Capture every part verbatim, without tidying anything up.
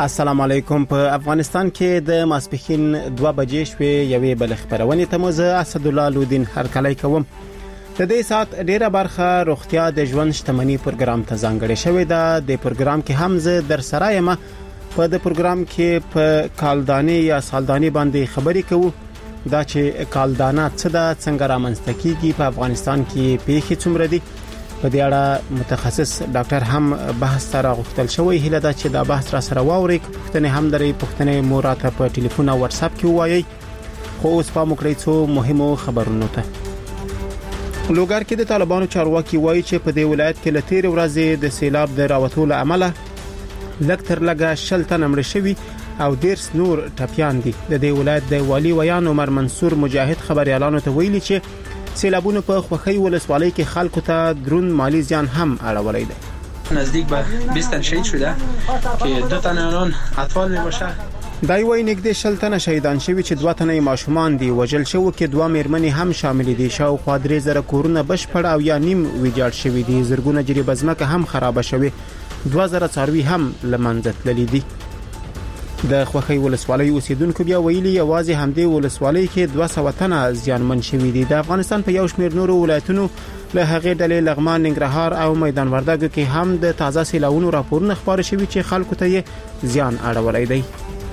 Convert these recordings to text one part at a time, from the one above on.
السلام علیکم. په افغانستان کې د ماسپښین دوه بجې شوې یوې بل خبرونه ته مو زه اسد الله لودین هرکلی کوم. د دې سات ډیره برخه روغتیا د ژوند شتمنۍ پروګرام ته ځانګړې شوې ده. د پروګرام کې هم زه در سره یم. په د پروګرام کې په کالدانې یا سالدانې باندې خبرې کوو. دا چې کالدانه څه ده، څنګه رامنځته کیږي، په افغانستان کې پیښې څومره دي. په دې اړه متخصص ډاکټر هم بحث سره غوښتل شوی. هله دا چې دا بحث را سره واوري. پښتنه هم درې پښتنه موراته په ټلیفون او واتس اپ کې وایي. خو اوس په موکړی څو مهمو خبرونو ته. لوګر کې د طالبانو چارواکي وایي چې په دې ولایت کې لتیر ورځې د سیلاب د راوتلو عمله لکتر لګه شلتن امر شوی او ډیر نور ټپيان دي. د دې ولایت د والی ویان عمر منصور مجاهد خبريالانو ته ویلي چې سیلابونه په خوخی ولسوالۍ کې خلکو ته درون مالی زیان هم اړولای دي. نزدیک به بیست تن شهید شده که دو تن آنان اطفال می باشه. دای وای نګدې شل تنه شهیدان شوی چې دوه تنه ماشومان دي. وجل شو کې دوه میرمنې هم شامل دي. شاوخوا درې زره کورونه بشپړ او یا نیم ویجاړ شوی دي. زرګونه جری بزمکه هم خراب شوی. دوه زره څاروي هم لمنځه تللي دي. د خوخی ولسوالۍ اوسیدونکو بیا ویلي یوازې همدې ولسوالۍ کې دوه سوه تنه زیانمن شوي دي. د افغانستان په یو شمېر نورو ولایتونو له هغې ډلې لغمان، ننګرهار او میدان وردګو کې هم د تازه سیلاونو راپورونه خبر شوي چې خلکو ته زیان اړولای دی.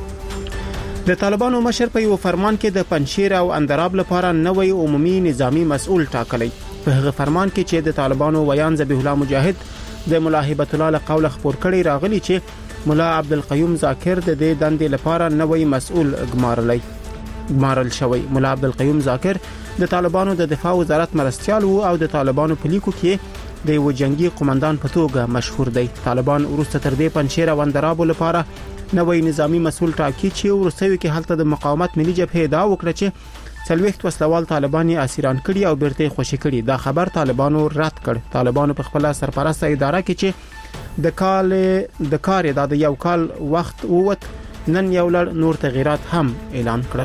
د طالبانو مشر په یو فرمان کې د پنشیر او اندراب لپاره نوې عمومي نظامی مسؤل ټاکلی. په هغه فرمان کې چې د طالبانو ویان ذبیح الله مجاهد د ملاحبت الله له قوله خبر کړي راغلی چې مولا عبدالقیوم ذاکر د دې دندې لپاره نوې مسؤل ګمارلی ګمارل شوی. مولا عبدالقیوم ذاکر د طالبانو د دفاع وزارت مرستيال وو او د طالبانو په لیکو کې د یو جنگي قومندان په توګه مشهور دی. طالبان ورسته تر دې پنشیر او اندراب لپاره نوې نظامی مسؤل ټاکي چې ورسوي کې حالت د مقاومت ملي جبهه دا وکړه چې څلويخت وسلوال طالبان یې اسیران کړي او بیرته خوشی کړي. دا خبر طالبانو رد کړ. طالبانو په خپل سرپرست اداره کې چې د کال د کار د یو کال وخت ووت نن یو لړ نور تغیرات هم اعلان کړل.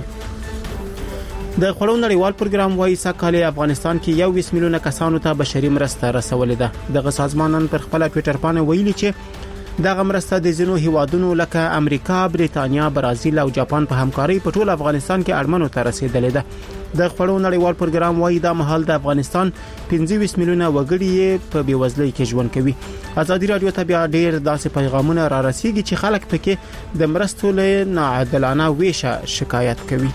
د خړو نړیوال پروګرام وايي سکهاله افغانستان کې یو ویس میلیونه کسانو ته بشري مرسته رسولې ده. دغه سازمانان پر خپل ټوئیټر باندې ویلي چې دغه مرسته د زینو هیوادونو لکه امریکا، بریتانیا، برازیل او جاپان په همکاري په ټول افغانستان کې اړمنو ته رسیدلې ده. د خړو نړیوال پروګرام وايي دا مهال د افغانستان پنځه میلیونه وګړي په بیوزلۍ کې ژوند کوي. ازادي رادیو ته بیا ډیر داسې پیغامونه را رسیږي چې خلک پکې د مرستو له ناعادلانه ویشه شکایت کوي.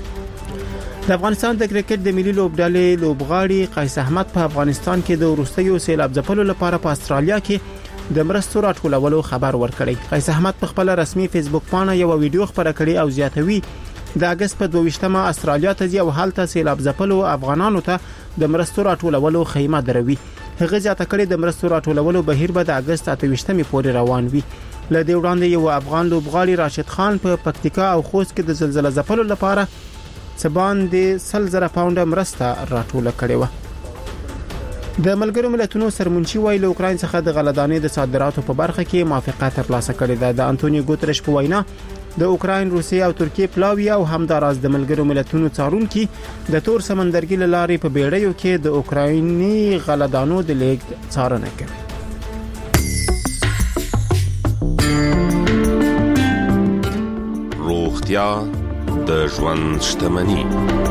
د افغانستان د کرکټ د ملي لوبډلې لوبغاړي قیس احمد په افغانستان کې د وروستیو سیلاب ځپلو لپاره په استرالیا کې د مرستو راټولولو خبر ورکړی. قیس احمد په خپل رسمي فیسبوک باندې یو ویډیو خبره کړې او زیاتوي د اگست په دوه استرالیا ته ځي او حالت سیلاب ځپلو افغانانو ته د مرستو راټولولو خیمه دروي. هغه ځاته کړي د مرستو راټولولو بهیر به د اگست اته پورې روان وي. ل دې وړاندې یو افغان لوبغاړي راشد خان په پکتیکا او خوست کې د زلزلې ځپلو لپاره سبان د سلزره پاونډ مرسته راټوله کړې و. د ملګرو ملتونو سرمنشي وایي له اوکرين څخه د غلدانې د صادراتو په برخه کې موافقه ترلاسه کړې ده. د انټونیو ګوتریش په وینا د اوکرين، روسیې او ترکیې پلاوی او همداراز د ملګرو ملتونو څارونکي د تور سمندرګي لارې په بیړیو کې د اوکرایني غلدانو د لیږد څارنه کوي. روغتیا د ژوند شتمني.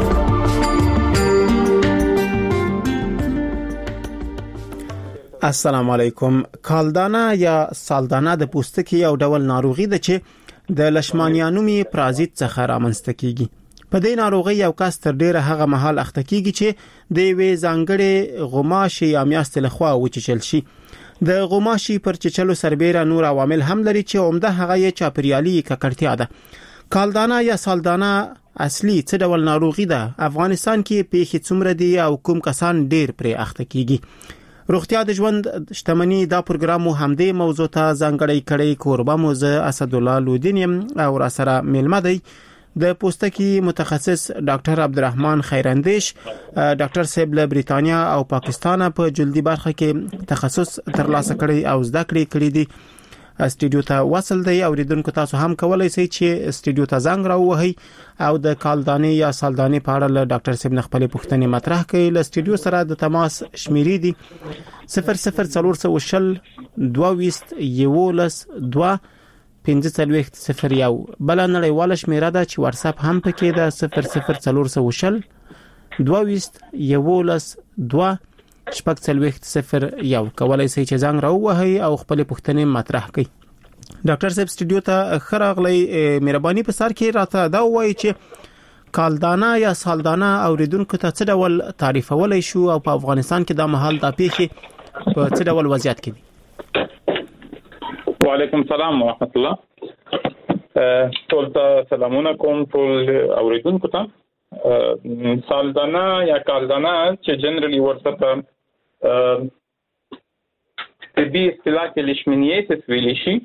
السلام علیکم. کالدانه یا سالدانه د پوستکي یو ډول ناروغي ده چې د لشمانیانومي پرازیت څخه رامنځته کیږي. په دې ناروغي یو کس تر ډیره هغه مهال اخته کیږي چې د وی ځانګړي غوماشي یا میاست لخوا وچچل شي. د غوماشي پر چچلو سربېره نور عوامل هم لري چې عمده هغه یې چاپریالي ککړتیا ده. کالدانه یا سالدانه اصلي څه ډول ناروغي ده؟ افغانستان کې پیښې څومره دي او کوم کسان ډیر پرې اخته کیږي؟ روغتیا د ژوند شتمنۍ دا پروګرام همدې موضوع ته ځانګړی کړی. کوربه موزه اسد الله لودین او را سره ملما دی د پوستکي متخصص ډاکټر عبدالرحمن خیراندیش. ډاکټر صاحب له بریتانیا او پاکستان په جلدی برخه کې تخصص ترلاسه کړی او زده کړې کړې دي. استډیو ته وصل دی. اوریدونکو تاسو هم کولای شئ چې استډیو ته زنګ راووهئ او د کالدانې یا سالدانې په اړه له ډاکټر صاحب خپل پوښتنې مطرح کړئ. له استډیو سره د تماس شمیرې دي صفر صفر څلور سو شل دوه ویست یولس دوه پنځه څلوېښت صفر یو. بل نړیواله شمیره ده چې واتس اپ هم پکې ده صفر صفر څلور سوه شل دوه ویشت یولس دوه شپږ څلوېښت صفر یو. کولای شئ چې زنګ راووهئ او خپل پوښتنې مطرح کړئ. ډاکټر صاحب سټوډیو ته خراغلی، مهرباني په سر کې راته دا وایي چې کالدانه یا سالدانه اوریدونکو ته څه ډول تعریفولای شو او په افغانستان کې د مهال د پیښې په څه ډول وضعیت کې دي؟ وعلیکم السلام ورحمت الله. ټول ته سلامونه کوم ټول اوریدونکو ته. سالدانه یا کالدانه چې جنرالي ورته طبي اصطلاح کې لیشمینیټس ویل شي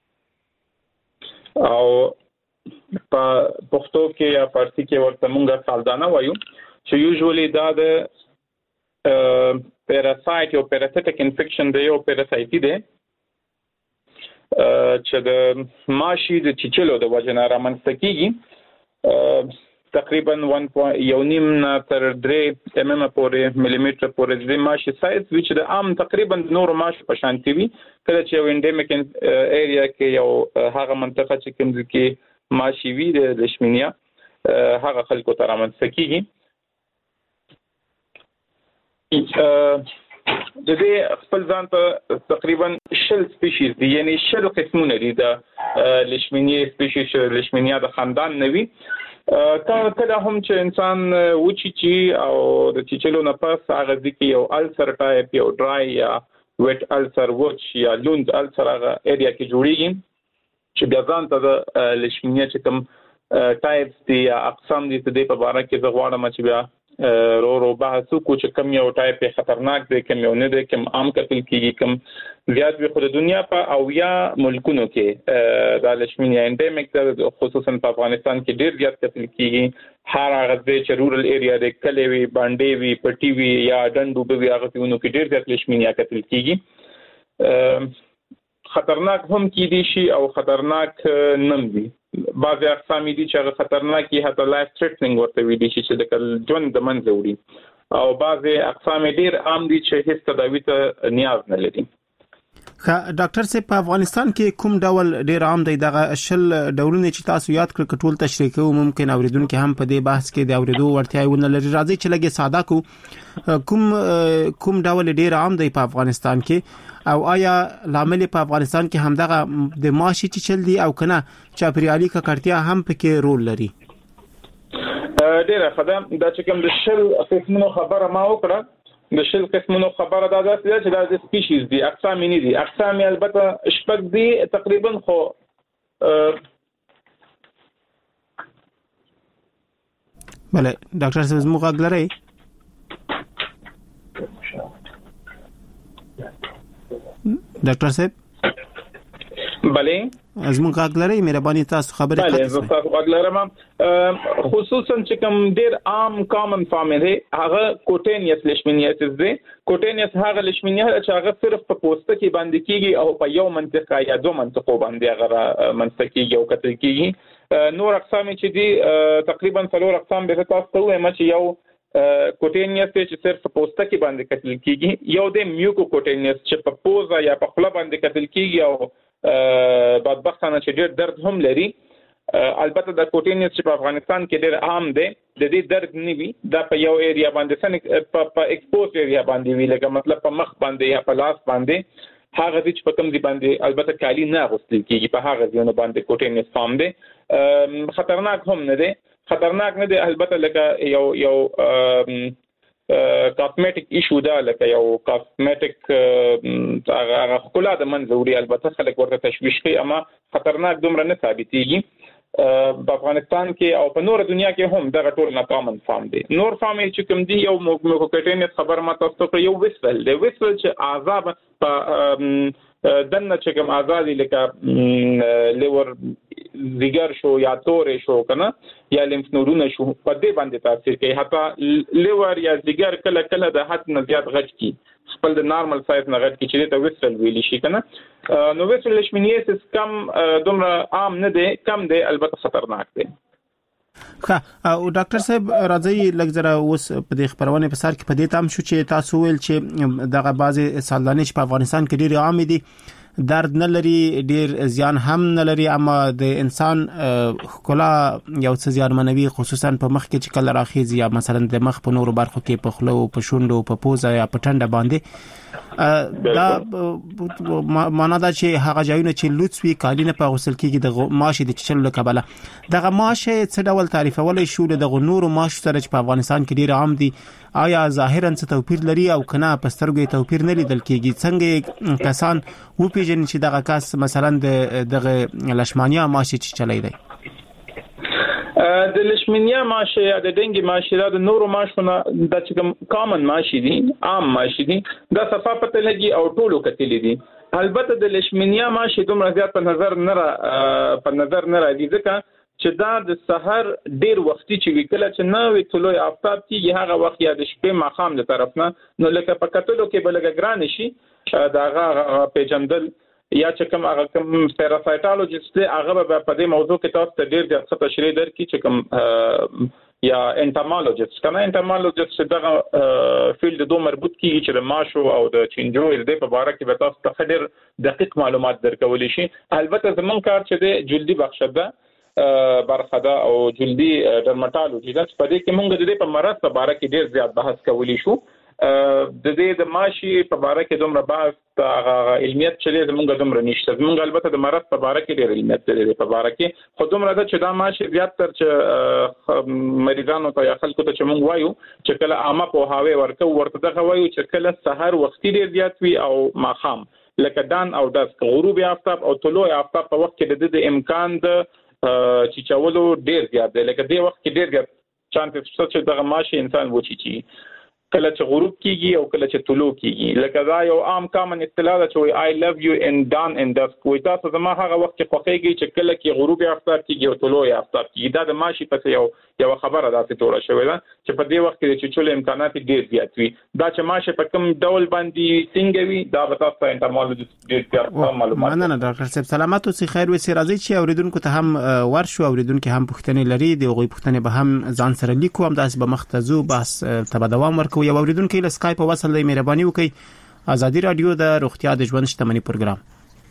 او په پښتو کې یا فارسی کې ورته مونږه سالدانه وایو چې یوزولي دا د پیراسایت او پیراسایټک انفیکشن دی او پیراسایټي دی چې د ماشي د چیچلو د وجنه رامنځته کیږي. تقریبا یو نیم نه تر درې ایم ایم پورې ملي میټر پورې د ماشي سایز چې د عام تقریبا نور ماشي په شانتي وي. کله چې یو انډیمیک ایریا کې یو هغه منطقه چې کوم ځکه ماشي وی د لیشمینیا هغه خلکو ته رامنځته کیږي. د دې خپل ځان ته تقریبا شل سپیشیز دي، یعنی شل قسمونه دي د لیشمینیا سپیشیز. لیشمینیا د خاندان نوي کله کله هم چې انسان وچی چی او د چیچلو نه پس هغه ځکه یو السر ټایپ یو ډرای یا ویټ السر وچ یا لوند السر هغه ایریا کې جوړیږي چې بیا ځان ته د لیشمینیا چې کوم ټایپس دي یا اقسام دي د په اړه کې زه غواړم چې بیا رو رو بحث وکړو چې کوم یو ټایپ خطرناک دی، کوم یو نه دی، کوم عام کتل کیږي، کوم زیات وي. خو د دنیا په او یا ملکونو کې د لیشمینیا انډیمیک ده، خصوصا په افغانستان کې ډیر زیات کتل کیږي. هر هغه ځای چې رورل ایریا دی، کلی وي، باندې وي، پټي وي یا ډنډو وي، هغه ځایونو کې ډیر زیات لیشمینیا کتل کیږي. خطرناک هم کیدی شي او خطرناک نم وي. بعضی اقسام دي چې هغه خطرناکي حتی لایف تھریټنینګ ورته ویل شي چې د ژوند د منځ وړي، او بعضی اقسام ډیر عام دي چې هیڅ تداوی ته نیاز نه لري. ښه ډاکټر صاحب، په افغانستان کې کوم ډول ډیر عام دی دغه شل ډولونه چې تاسو یاد کړ ټول تشریح کوو؟ ممکن اوریدونکو هم په دې بحث کې د اوریدو ورتیا ونه لري. راځي چې لګي ساده کو کوم کوم ډول ډیر عام دی په افغانستان کې، او آیا لامل په افغانستان کې هم دغه د ماشي چیچل دي او کنه چاپریالي ککړتیا هم پکې رول لري؟ ډیره خدام دا چې کوم د شل قسمونو خبره ما وکړه، د شل قسمونو خبره دا ده چې دا د سپیشیز دي، اقسام نه دي. اقسام البته شپږ دي تقریبا، خو بله ډاکټر صاحب زموږ غږ لرئ؟ ډاکټر صاحب بله زموږ غږ لرئ؟ مهرباني تاسو خبرې بله زه تاسو غږ لرم. خصوصا چې کوم ډیر عام کامن فارم دی هغه کوټینیس لیشمینیاسس دی. کوټینیس هغه لیشمینیا چې هغه صرف په پوسته کې باندې کیږي او په یو منطقه یا دوه منطقو باندې هغه منطقه کیږي او کتل کیږي. نور اقسام چې دي تقریبا څلور اقسام به تاسو ته وایم چې یو کوټینیس چې صرف په پوسته کې باندې کتل کیږي، یو د میوکو کوټینیس چې په پوزه یا په خله باندې کتل کیږي او بدبختانه چې ډېر درد هم لري. البته د کوټینیس چې په افغانستان کې ډېر عام دی، د دې درد نه وي، دا په یو ایریا باندې سن په ایکسپوز ایریا باندې وی، لکه مطلب په مخ باندې یا په لاس باندې، هغه چې په کوم ځای باندې البته کالی نه اغوستل کیږي، په هغه ځایونو باندې کوټینیس فارم دی. خطرناک هم نه دی، خطرناک نه دی البته لکه یو یو کاسمیټک ایشو ده، لکه یو کاسمیټک هغه خپل د منځ وړي. البته خلک ورته تشویش کوي، اما خطرناک دومره نه ثابتېږي. په افغانستان کې او په نور دنیا کې هم دغه ټول نه کامن فارم دي. نور فارم چې کوم دي یو موکوکټینس خبر ما تاسو ته یو وسل دی، وسل چې عذاب په دنه چې کوم آزادي لکه لیور زیګر شو یا تورې شو کنه یا لیمف نودونه شو، په دې باندې تاثیر کوي. حتی لیور یا زیګر کله کله د حد نه زیات غټ کی، خپل د نارمل سایز نه غټ کی چې ته وسل ویلی شي کنه. نو وسل لیشمینیاسس کم دومره عام نه دی، کم دی، البته خطرناک دی. ښه او ډاکټر صاحب راځي لږ زره اوس په دې خبرونه په سر کې په دې تام شو چې تاسو ویل چې دغه بعضی سالدانې په افغانستان کې ډېر عام دي، درد نه لري ډیر زیان هم نه لري اما د انسان کلا یو څه زیان منوي خصوصا په مخ کې چې کله راخیږي یا مثلا د مخ په نورو برخو کې په خلو په شونډو په پوزه یا په ټنډه باندې دا معنا دا چې هغه ځایونه چې لوڅوي کالینه په غسل کېږي د ماشه د چلو کبله دغه ماشه څه ډول تعریفول شو د نورو ماشه سره چې په افغانستان کې ډیر عام دي آیا ظاهرا څه توپیر لري او کنه په سترګو توپیر نه لیدل کېږي څنګه کسان و پیژني چې دغه کس مثلا دغه لشمانیا ماشه چې چلای دی د لشمنیا ماشه یا د ډنګي ماشه د نورو ماشونه د چې کامن ماشه دي عام ماشه دي د صفه پته لګي او ټولو کتلې دي البته د لشمنیا ماشه دومره زیات په نظر نه را په نظر نه راځي ځکه چې دا د سحر ډیر وختي چې وکړه چې نه وي طلوع آفتاب کیږي هغه وخت یا د شپې ماخام له طرف نه نو لکه په کتلو کې بلګ ګران شي دا هغه پیجندل یا چې کوم هغه کوم پیراسایټالوجیست دی هغه په دې موضوع کې تاسو ته ډیر ډیر څه تشریح درکړي چې کوم یا انټرمالوجیست کنه انټرمالوجیست دغه فیلډ دوه مربوط کیږي چې د ماشو او د چینجو د په اړه کې به تاسو ته ډیر دقیق معلومات درکول شي البته زمون کار چې د جلدی بخښه ده برخه ده او جلدی ډرماټالوجي ده په دې کې موږ د دې په مرض په اړه کې ډیر زیات بحث کولی شو د دې د ماشي په اړه کې دومره بحث هغه علمیت چې زمونږ دومره نشته زمونږ البته د مرض په اړه کې ډېر علمیت دی په اړه کې خو دومره ده چې دا ماشي زیات تر چې مریضانو ته یا خلکو ته چې مونږ وایو چې کله عامه په هاوی ورکو ورته دغه وایو چې کله سحر وختي ډېر زیات وي او ماخام لکه دان او داس غروب آفتاب او طلوع آفتاب په وخت کې د امکان د چې چاولو ډېر زیات دی لکه دې وخت کې ډېر زیات چانس شته چې دغه ماشي انسان وچی چی کله چې غروب کیږي او کله چې طلوع کیږي لکه دا یو عام کامن اصطلاح ده چې I love you in dawn and dusk وي تاسو زما هغه وخت کې خوښیږي چې کله کې غروب آفتاب کیږي او طلوع آفتاب کیږي دا د ماشي په یو یو خبره ده چې جوړه شوې ده چې په دې وخت کې چې چول امکانات ډېر زیات وي دا چې ماشي په کوم ډول باندې څنګه وي دا به تاسو انټرمالوجیست ډېر معلومات نه نه ډاکټر صاحب سلامات اوسئ خیر وي راځي چې اوریدونکو ته هم ورشو اوریدونکو هم پوښتنې لري دی غوي پوښتنې به هم ځان سره لیکو هم داس به مختزو بس ته دوام ورکو یو اوریدونکو له اسکایپ وصل دی مهرباني وکړئ ازادي رادیو د روغتیا د ژوند شتمنۍ پروګرام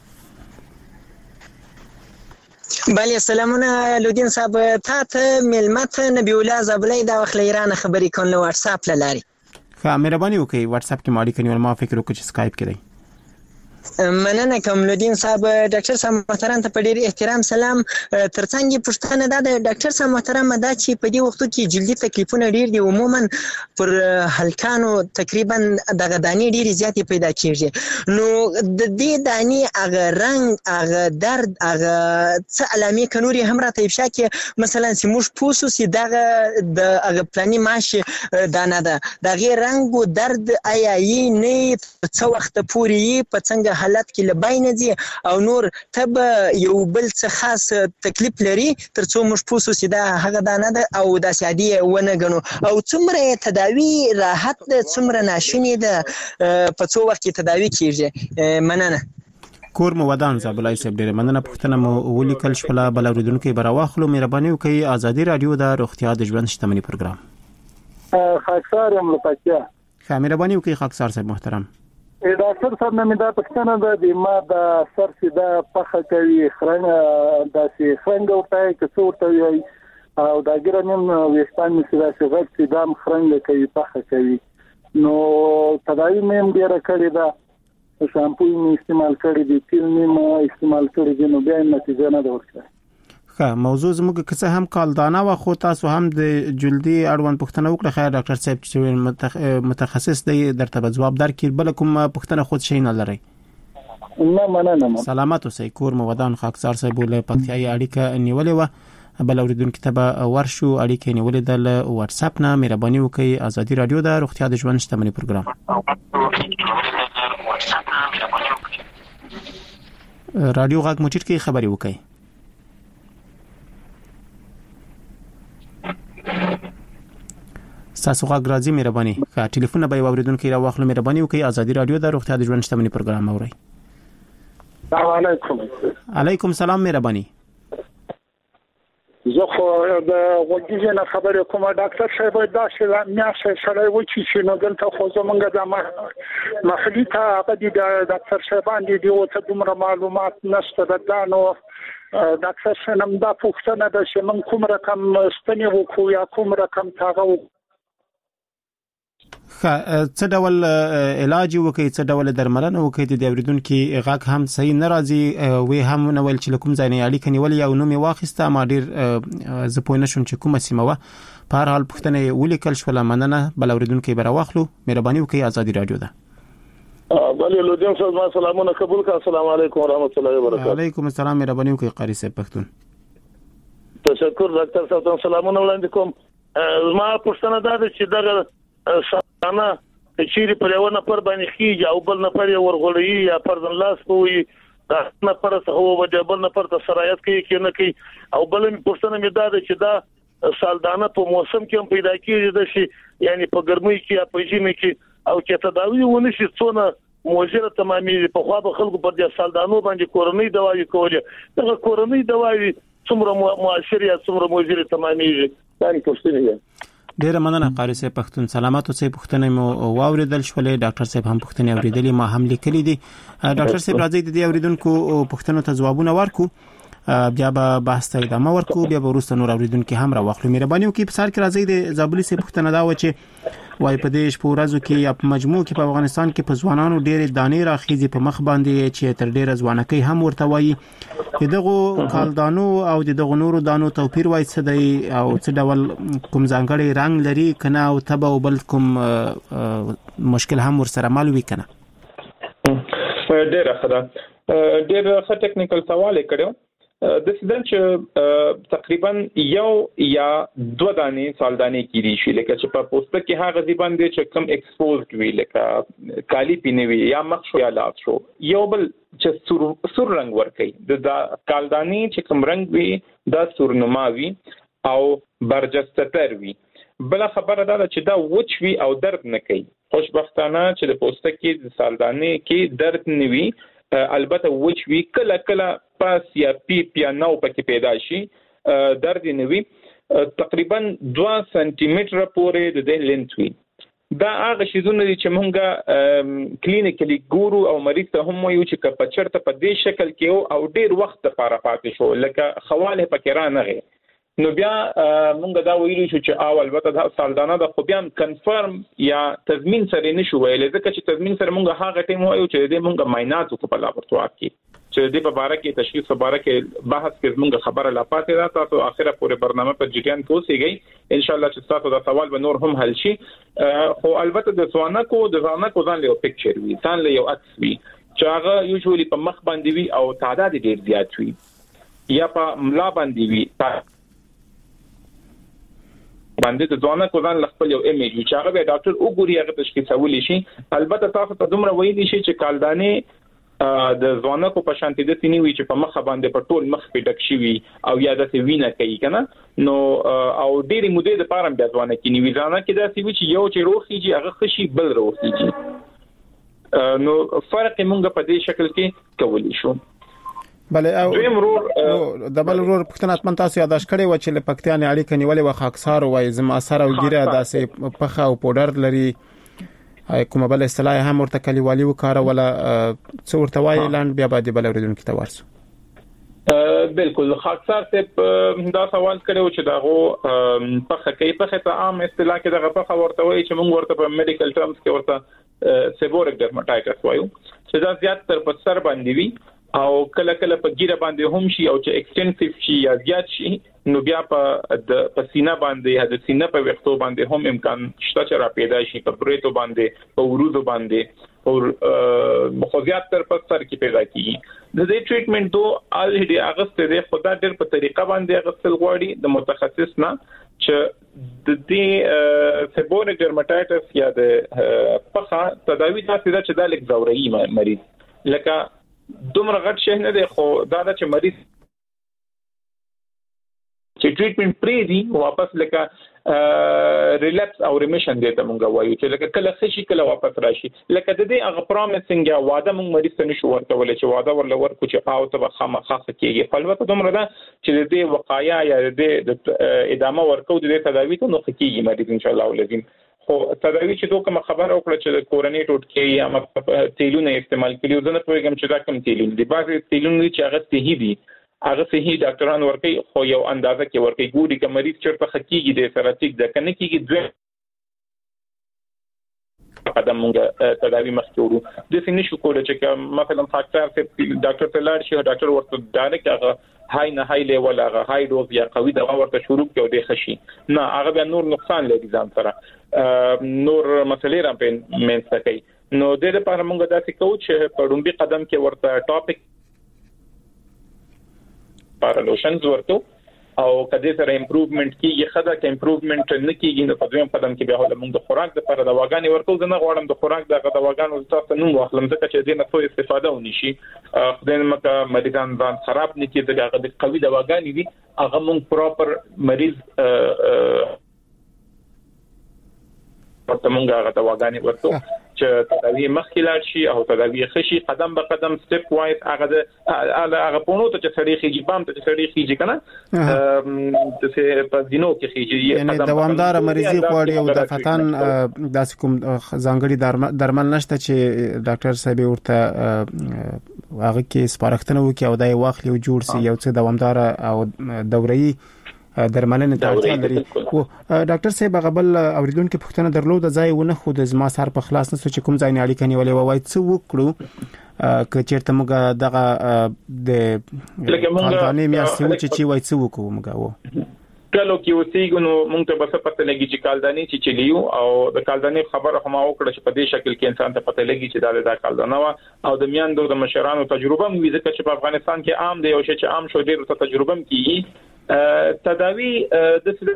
بله سلامونه لودین صاحب تا ته ملمت نبی الله زبلی دا وخت ایران خبرې کول نو واتس اپ لاري ښه مهرباني وکړئ واتس اپ کې مالی کني ما فکر وکړ چې اسکایپ کې دی مننه کوم لودین صاحب ډاکټر صاحب محترم ته په ډیر احترام سلام ترڅنګ پښتنه دا د ډاکټر صاحب محترم دا چې په دې وخت کې جلدي تکلیفونه ډیر دي عموما پر هلکانو تقریبا دغه دانی ډیر زیات پیدا کیږي نو د دې دانی هغه رنگ هغه درد هغه څه علامې کنوري هم راته افشا کې مثلا سیموش پوسو سي دغه د هغه پلاني ماشي دانه ده د غیر رنگ او درد آیا یې نه څه وخت پوري په څنګه حالت کې لباینه دي او نور تب یو بل څه خاص تکلیف لري ترڅو موږ پوسو چې دا هغه دانه ده او د سیادي ونه غنو او څومره تداوی راحت ده څومره ناشونی ده په څو وخت کې تداوی کیږي مننه کور مو ودان زابلای صاحب ډیره مننه پښتنه مو ولیکل شپله بل اوریدونکو براواخلو مهرباني وکړئ ازادي رادیو د روغتیا د ژوند شتمنۍ پروګرام خاکسار یم لپاره ښه مهرباني وکړئ خاکسار صاحب محترم ډاکټر صاحب مې دا پښتنه ده د ما د سر سیده پخه کوي خرنګ داسې خرنګ ورته کې څورته وي او دا ګرانم وېستان مې سیده سیده سیدام خرنګ کوي پخه کوي نو تداوی مې ډیره کړې ده شامپو مې استعمال کړی دی تیل مې استعمال کړی دی نو بیا نتیجه نه ده ورکړه ښه موضوع زموږ کڅه هم کالدانه و خو تاسو هم د جلدی اړوند پښتنه وکړه خیر ډاکټر صاحب چې متخصص دی درته جواب درکړي بل کوم پښتنه خود شي نه لري نه مننه سلامات اوسئ کور مو ودان خاکسار صاحب له پکتیاي اړیکه نیولې و بل اوریدونکو ته به ورشو اړیکه نیولې د واتس اپ نه مهرباني وکړئ ازادي رادیو د روغتیا د ژوند شتمنۍ پروګرام رادیو غږ موټر کې خبري وکړئ تاسو غږ راځي مهرباني کا ټلیفون به اوریدونکو را واخلو مهرباني وکړئ ازادي رادیو د روغتیا د ژوند شتمنۍ پروګرام اورئ السلام علیکم علیکم سلام مهرباني زه خو د وګړي نه خبرې کوم ډاکټر صاحب دا چې میاشتې سره و چې نو دلته خو زمونږ د مسلې ته هغه د ډاکټر صاحبان دي د اوسه دومره معلومات نشته دا نو ډاکټر صاحب دا پوښتنه ده چې من کوم رقم ستنې وکړو یا کوم رقم تاغه څه ډول علاج وکړي څه ډول درملنه وکړي د اوریدونکو غږ هم صحیح ناراضي وي هم نو ول چې کوم ځای نه اړیکه نیول یا نو می واخیسته ما ډیر ز پوه نشم چې کومه سیمه و په هر حال پښتنه ولیکل شو مننه بل اوریدونکو به راوخلو مهرباني وکړئ ازادي رادیو ده بله لودین صاحب سلامونه قبول کا السلام علیکم ورحمت الله وبرکاته وعلیکم السلام مهرباني وکړئ قاری صاحب پښتون تشکر ډاکټر صاحب سلامونه وړاندې کوم ما پښتنه دا چې دغه سانه چې په یو نفر باندې کیږي او بل نفر یې ورغړی یا پردن لاس کوي دا نفر څه هو وجه بل نفر ته سرایت کوي کې نه کوي او بل پښتنه مې دا چې دا سالدانه په موسم کې هم پیدا کیږي د شي یعنی په ګرمۍ کې یا په ژمي کې او چې تداوی ونه شي څونه موجره تمامي په خوا به خلکو پر دې سالدانو باندې کورنۍ دوايي کولې دا کورنۍ دوايي څومره مؤثر یا څومره موجره تمامي دا پښتنه ده ډیر مننه قاری صاحب پښتون سلامات اوسئ پښتنه مو واوریدل شولې ډاکټر صاحب هم پښتنه اوریدلې ما هم لیکلې دي ډاکټر صاحب راځي د اوریدونکو پښتنو ته ځوابونه ورکو بیا به بحث ته ادامه ورکو بیا به وروسته نور اوریدونکو هم راوخلو مهرباني وکړئ په سر کې راځي د زابلی صاحب پښتنه دا و چې وای په دې شپه ورځو کې یا په مجموع کې په افغانستان کې په ځوانانو ډېرې دانې راخیږي په مخ باندې چې تر ډېره ځوانکۍ هم ورته وایي دغه کالدانو او دغه نورو دانو توپیر وای څه دی او څه ډول کوم ځانګړي رنگ لري کنه او تبه او بل کوم مشکل هم ورسره مال وی کنه ډېر ښه ډېر ښه ټیکنیکل سوال کړو د سیدل چې تقریبا یو یا دوه دانې سالدانې کیږي شي لکه چې په پوسټ کې هغه ځی باندې چې کم ایکسپوزډ وی لکه کالی پینوي یا مخ شو یا لاس شو یو بل چې سور سور رنگ ور کوي د کالدانې چې کم رنگ وي دا سورنما وي او برجسته وي بل خبره دا چې دا وچ وي او درد نه کوي خوشبختانه چې د پوسټ کې د سالدانې کې درد نه وي البته وچ وی کله کله پاس یا پی پیا نو پکې پیدا شي درد نه وي تقریبا دوه سانتي متر پورې د لینث وي دا هغه شیزونه چې مونږه کلینیکلی ګورو او مریض ته هم وایو چې په چرته په دې شکل کې او ډیر وخت لپاره پاتې شو لکه خواله پکې را نه غي نو بیا مونږ دا ویلو چې او البته دا سالدانه د خو بیا کنفرم یا تضمین سره نشو ویل ځکه چې تضمین سره مونږ هغه ټیم وایو چې دې مونږ معاینات په لابراتوار کې چې دې په اړه کې تشخیص په اړه کې بحث کې مونږ خبره لا پاتې ده تاسو اخره پورې برنامه په جریان کې اوسئ ان شاء الله چې تاسو دا سوال به نور هم حل شي خو البته د ځوانکو د ځوانکو ځان له پکچر وي ځان له یو عکس وي چې هغه یوزولي په مخ باندې وي او تعداد ډیر زیات وي یا په ملا باندې وي باندې د ځوانکو ځان خپل یو ایمیج چې هغه به ډاکټر وګوري هغه تشخیصولې شي البته تاسو ته دومره ویلي شي چې کالدانې د ځوانکو په شانتي د سینې وی چې په مخ باندې په ټول مخ په ډک شي وي او یا د وینه کوي کنه نو او ډېری مودې د پاره بیا ځوانه کې نیوي ځانه کې دا سی چې یو چې روخيږي هغه خشي بل روخيږي نو فرق موږ په دې شکل کې کولی شو بله او د بل ورور پښتنه اتمن تاسو یاداش کړي و چې لپکتيان اړیکه نیولې و خاکسار وای زما اثر او ګیره داسې پخه او پودر لري کومه بل اصطلاح هم ورته کلیوالي وکړه ولا څو ورته وای لاند بیا باندې بل اوریدونکو ته ورسو بالکل خاکسار ته دا سوال کړو چې داغه پخه کې پخه ته عام اصطلاح کې دغه پخه ورته وای چې موږ ورته په میډیکل ټرمز کې ورته سیبورک ډرماټایټس وایو چې دا زیات تر په سر باندې وي او کله کله په ګیره باندې هم شي او چې ایکستنسیو شي یا زیات شي نو بیا په د پسینه باندې یا د سینه په وختو باندې هم امکان شته چې را پیدا شي په بریتو باندې په وروزو باندې او مخاطیات تر په سر کې پیدا کیږي د دې ټریټمنټ دوه الریډي اغسته د خدا ډېر په طریقه باندې اغستل غواړي د متخصص نه چې د دې سیبورک ډرماټایټس یا د پخه تداوی تاسو دا چې د لیک زوري مریض لکه دومره غټ شي نه دی خو دا چې مریض چې ټریټمنټ پری دی واپس لکه ریلیپس او ریمیشن دی ته مونږ وایو چې لکه کله خشي کله واپس راشي لکه د دې هغه پروميسنګ یا وعده مونږ مریض ته نشو ورکول چې وعده ورلور کو چې او ته خامخا کېږي خپلوته دومره ده چې د دې وقایا یا د ادامه ورکو د تداوی ته نو کېږي مریض ان شاء الله ولزم خو تداوی چې دوه کوم خبر او کړ چې کورنۍ ټوټکي یا مطلب تیلونه استعمال کړي ځنه پوهیږم چې دا کوم تیلونه دي بعضي تیلونه چې هغه صحیح دي هغه صحیح ډاکټران ورکي خو یو اندازه کې ورکي ګوري چې مریض چیرته خکېږي د سره ټیک ده کنه کېږي دوه قدم موږ تداوی مخکې ورو د سینې شو کوله چې مثلا فاکټر چې ډاکټر تلار شي ډاکټر ورته ډایرکټ هغه هاي نه هاي لیول هغه هاي ډوز یا قوي دوا ورته شروع کړو د خشي نه هغه بیا نور نقصان لري ځان سره نور مسلې را په منځ کې نو د لپاره موږ داسې کوو چې په ډومبي قدم کې ورته ټاپک پارالوشنز ورته او کله سره امپروومنت کیږي خدا کې امپروومنت نه کیږي نو په دویم قدم کې به له موږ د خوراک لپاره د واګانې ورکول نه غواړم د خوراک د دواګانو تاسو نو واخلم ځکه چې دینه څو استفاده ونی شي خدای مکه مریضان ځان خراب نه کیږي دغه د قوي دواګانې دي هغه موږ پراپر مریض ورته موږ هغه دواګانې ورکو چې تداوی مخکې لاړ شي او تداوی خشي قدم به قدم سټپ وایز هغه د هغه پونو ته چې سړی خيږي بام ته سړی خيږي کنه د څه په دینو کې خيږي یعنی دوامدار مریضي غواړي او د فتان داسې کوم ځانګړي درمل نشته چې ډاکټر صاحب ورته هغه کې سپارښتنه وکړي او دای واخلي او جوړ سي یو څه دوامدار او دوري درملنه ته اړتیا لري او ډاکټر صاحب غبل اوریدونکو پوښتنه درلود ځای ونه خو د زما سر په خلاص نه چې کوم ځای نه اړیکه نیولې وای څه وکړو که چیرته موږ دغه د کالدانې میاشتې و چې وای څه وکړو موږ و کله کې وسیګو نو موږ ته بس پته لګي چې کالدانې چې چلیو او د کالدانې خبره هم وکړه چې په دې شکل کې انسان ته پته لګي چې دا د کالدانه وا او د میاندو د مشرانو تجربه مو ځکه چې په افغانستان کې عام دی او چې عام شو ډیر ته تجربه کیږي تداوی د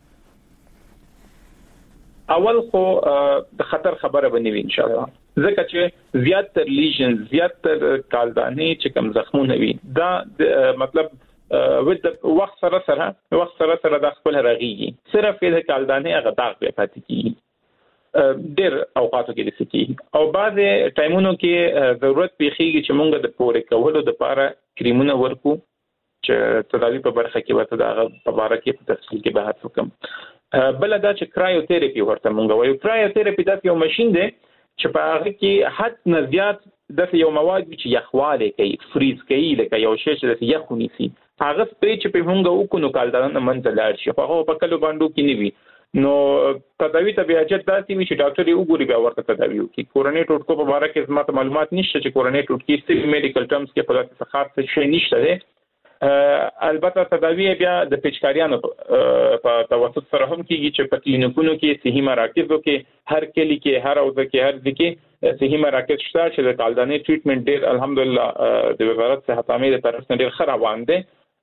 اول خو د خطر خبره بنوي ان شاء الله ځکه چې زیات تر لیژن زیات تر کالدانې چې کم زخمونه وي دا مطلب ود وخت سره سره وخت سره سره د خپل رغيږي صرف د کالدانې هغه داغ به پاتې کیږي ډېر اوقاتو کې د سکی او بعض ټایمونو کې ضرورت پیخیږي چې مونږ د پورې کولو د لپاره کریمونه ورکو چې تداوی په برخه کې وته دا په اړه کې په تفصیل کې بحث وکم بل دا چې کرایوتراپي ورته مونږ وایو کرایوتراپي دا یو ماشين دی چې په هغه کې حد نه زیات د یو مواد چې یخواله کوي فریز کوي لکه یو شی چې د یخونی سي هغه سپری چې په مونږ وکونو کالدانه منځ لاړ شي خو هغه په کلو باندې کې نیوي نو تداوی ته بیا چې داسې وي چې ډاکټر یې وګوري بیا ورته تداوی وکړي کورنۍ ټوټکو په اړه کې زما معلومات نشته چې کورنۍ ټوټکی ستې میډیکل ټرمز کې په تاسو خاص شي نشته ده البته تداوی بیا د پیچکاریانو په توسط سره هم کیږي چې په کلینیکونو کې صحي مراکزو کې هر کلی کې هر اوځ کې هر ځکه صحي مراکز شته چې د کالدانې ټریټمنټ ډېر الحمدلله د وزارت صحت عامه د طرف نه ډېر ښه روان دي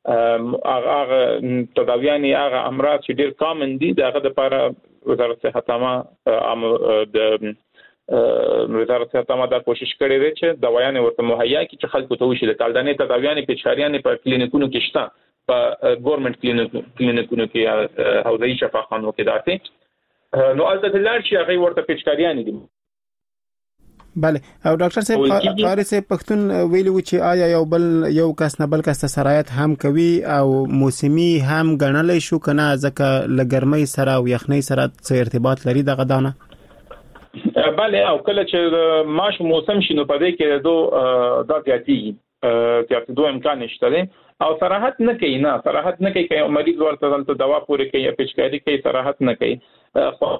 هغه تداویانې هغه امراض چې ډېر کامن دي دغه لپاره وزارت صحت عامه د وزارت صحت عامه دا کوشش کړې ده چې دوايان ورته مهیا کړي چې خلکو ته وشي د کالدانې تداویانې پیچکاریانې په کلینیکونو کې شته په ګورنمنت کلینیکونو کې حوزوي شفاخانو کې داسې نو البته لار چې هغه ورته پیچکاریانې دي بله او ډاکټر صاحب قاری صاحب پښتون ویلو چې آیا یو بل یو کس نه بل کس سرایت هم کوي او موسمي هم غنلې شو کنه ځکه لګرمۍ سره او یخنۍ سره څه ارتباط لري دغه دانه بله او کله چې ماش موسم شنو په دې کې دو د زیاتی چې دوه امکان نشته او صراحت نه کوي نه صراحت نه کوي چې مریض ورته دلته دوا پورې کوي یا پیچکاری کوي صراحت نه کوي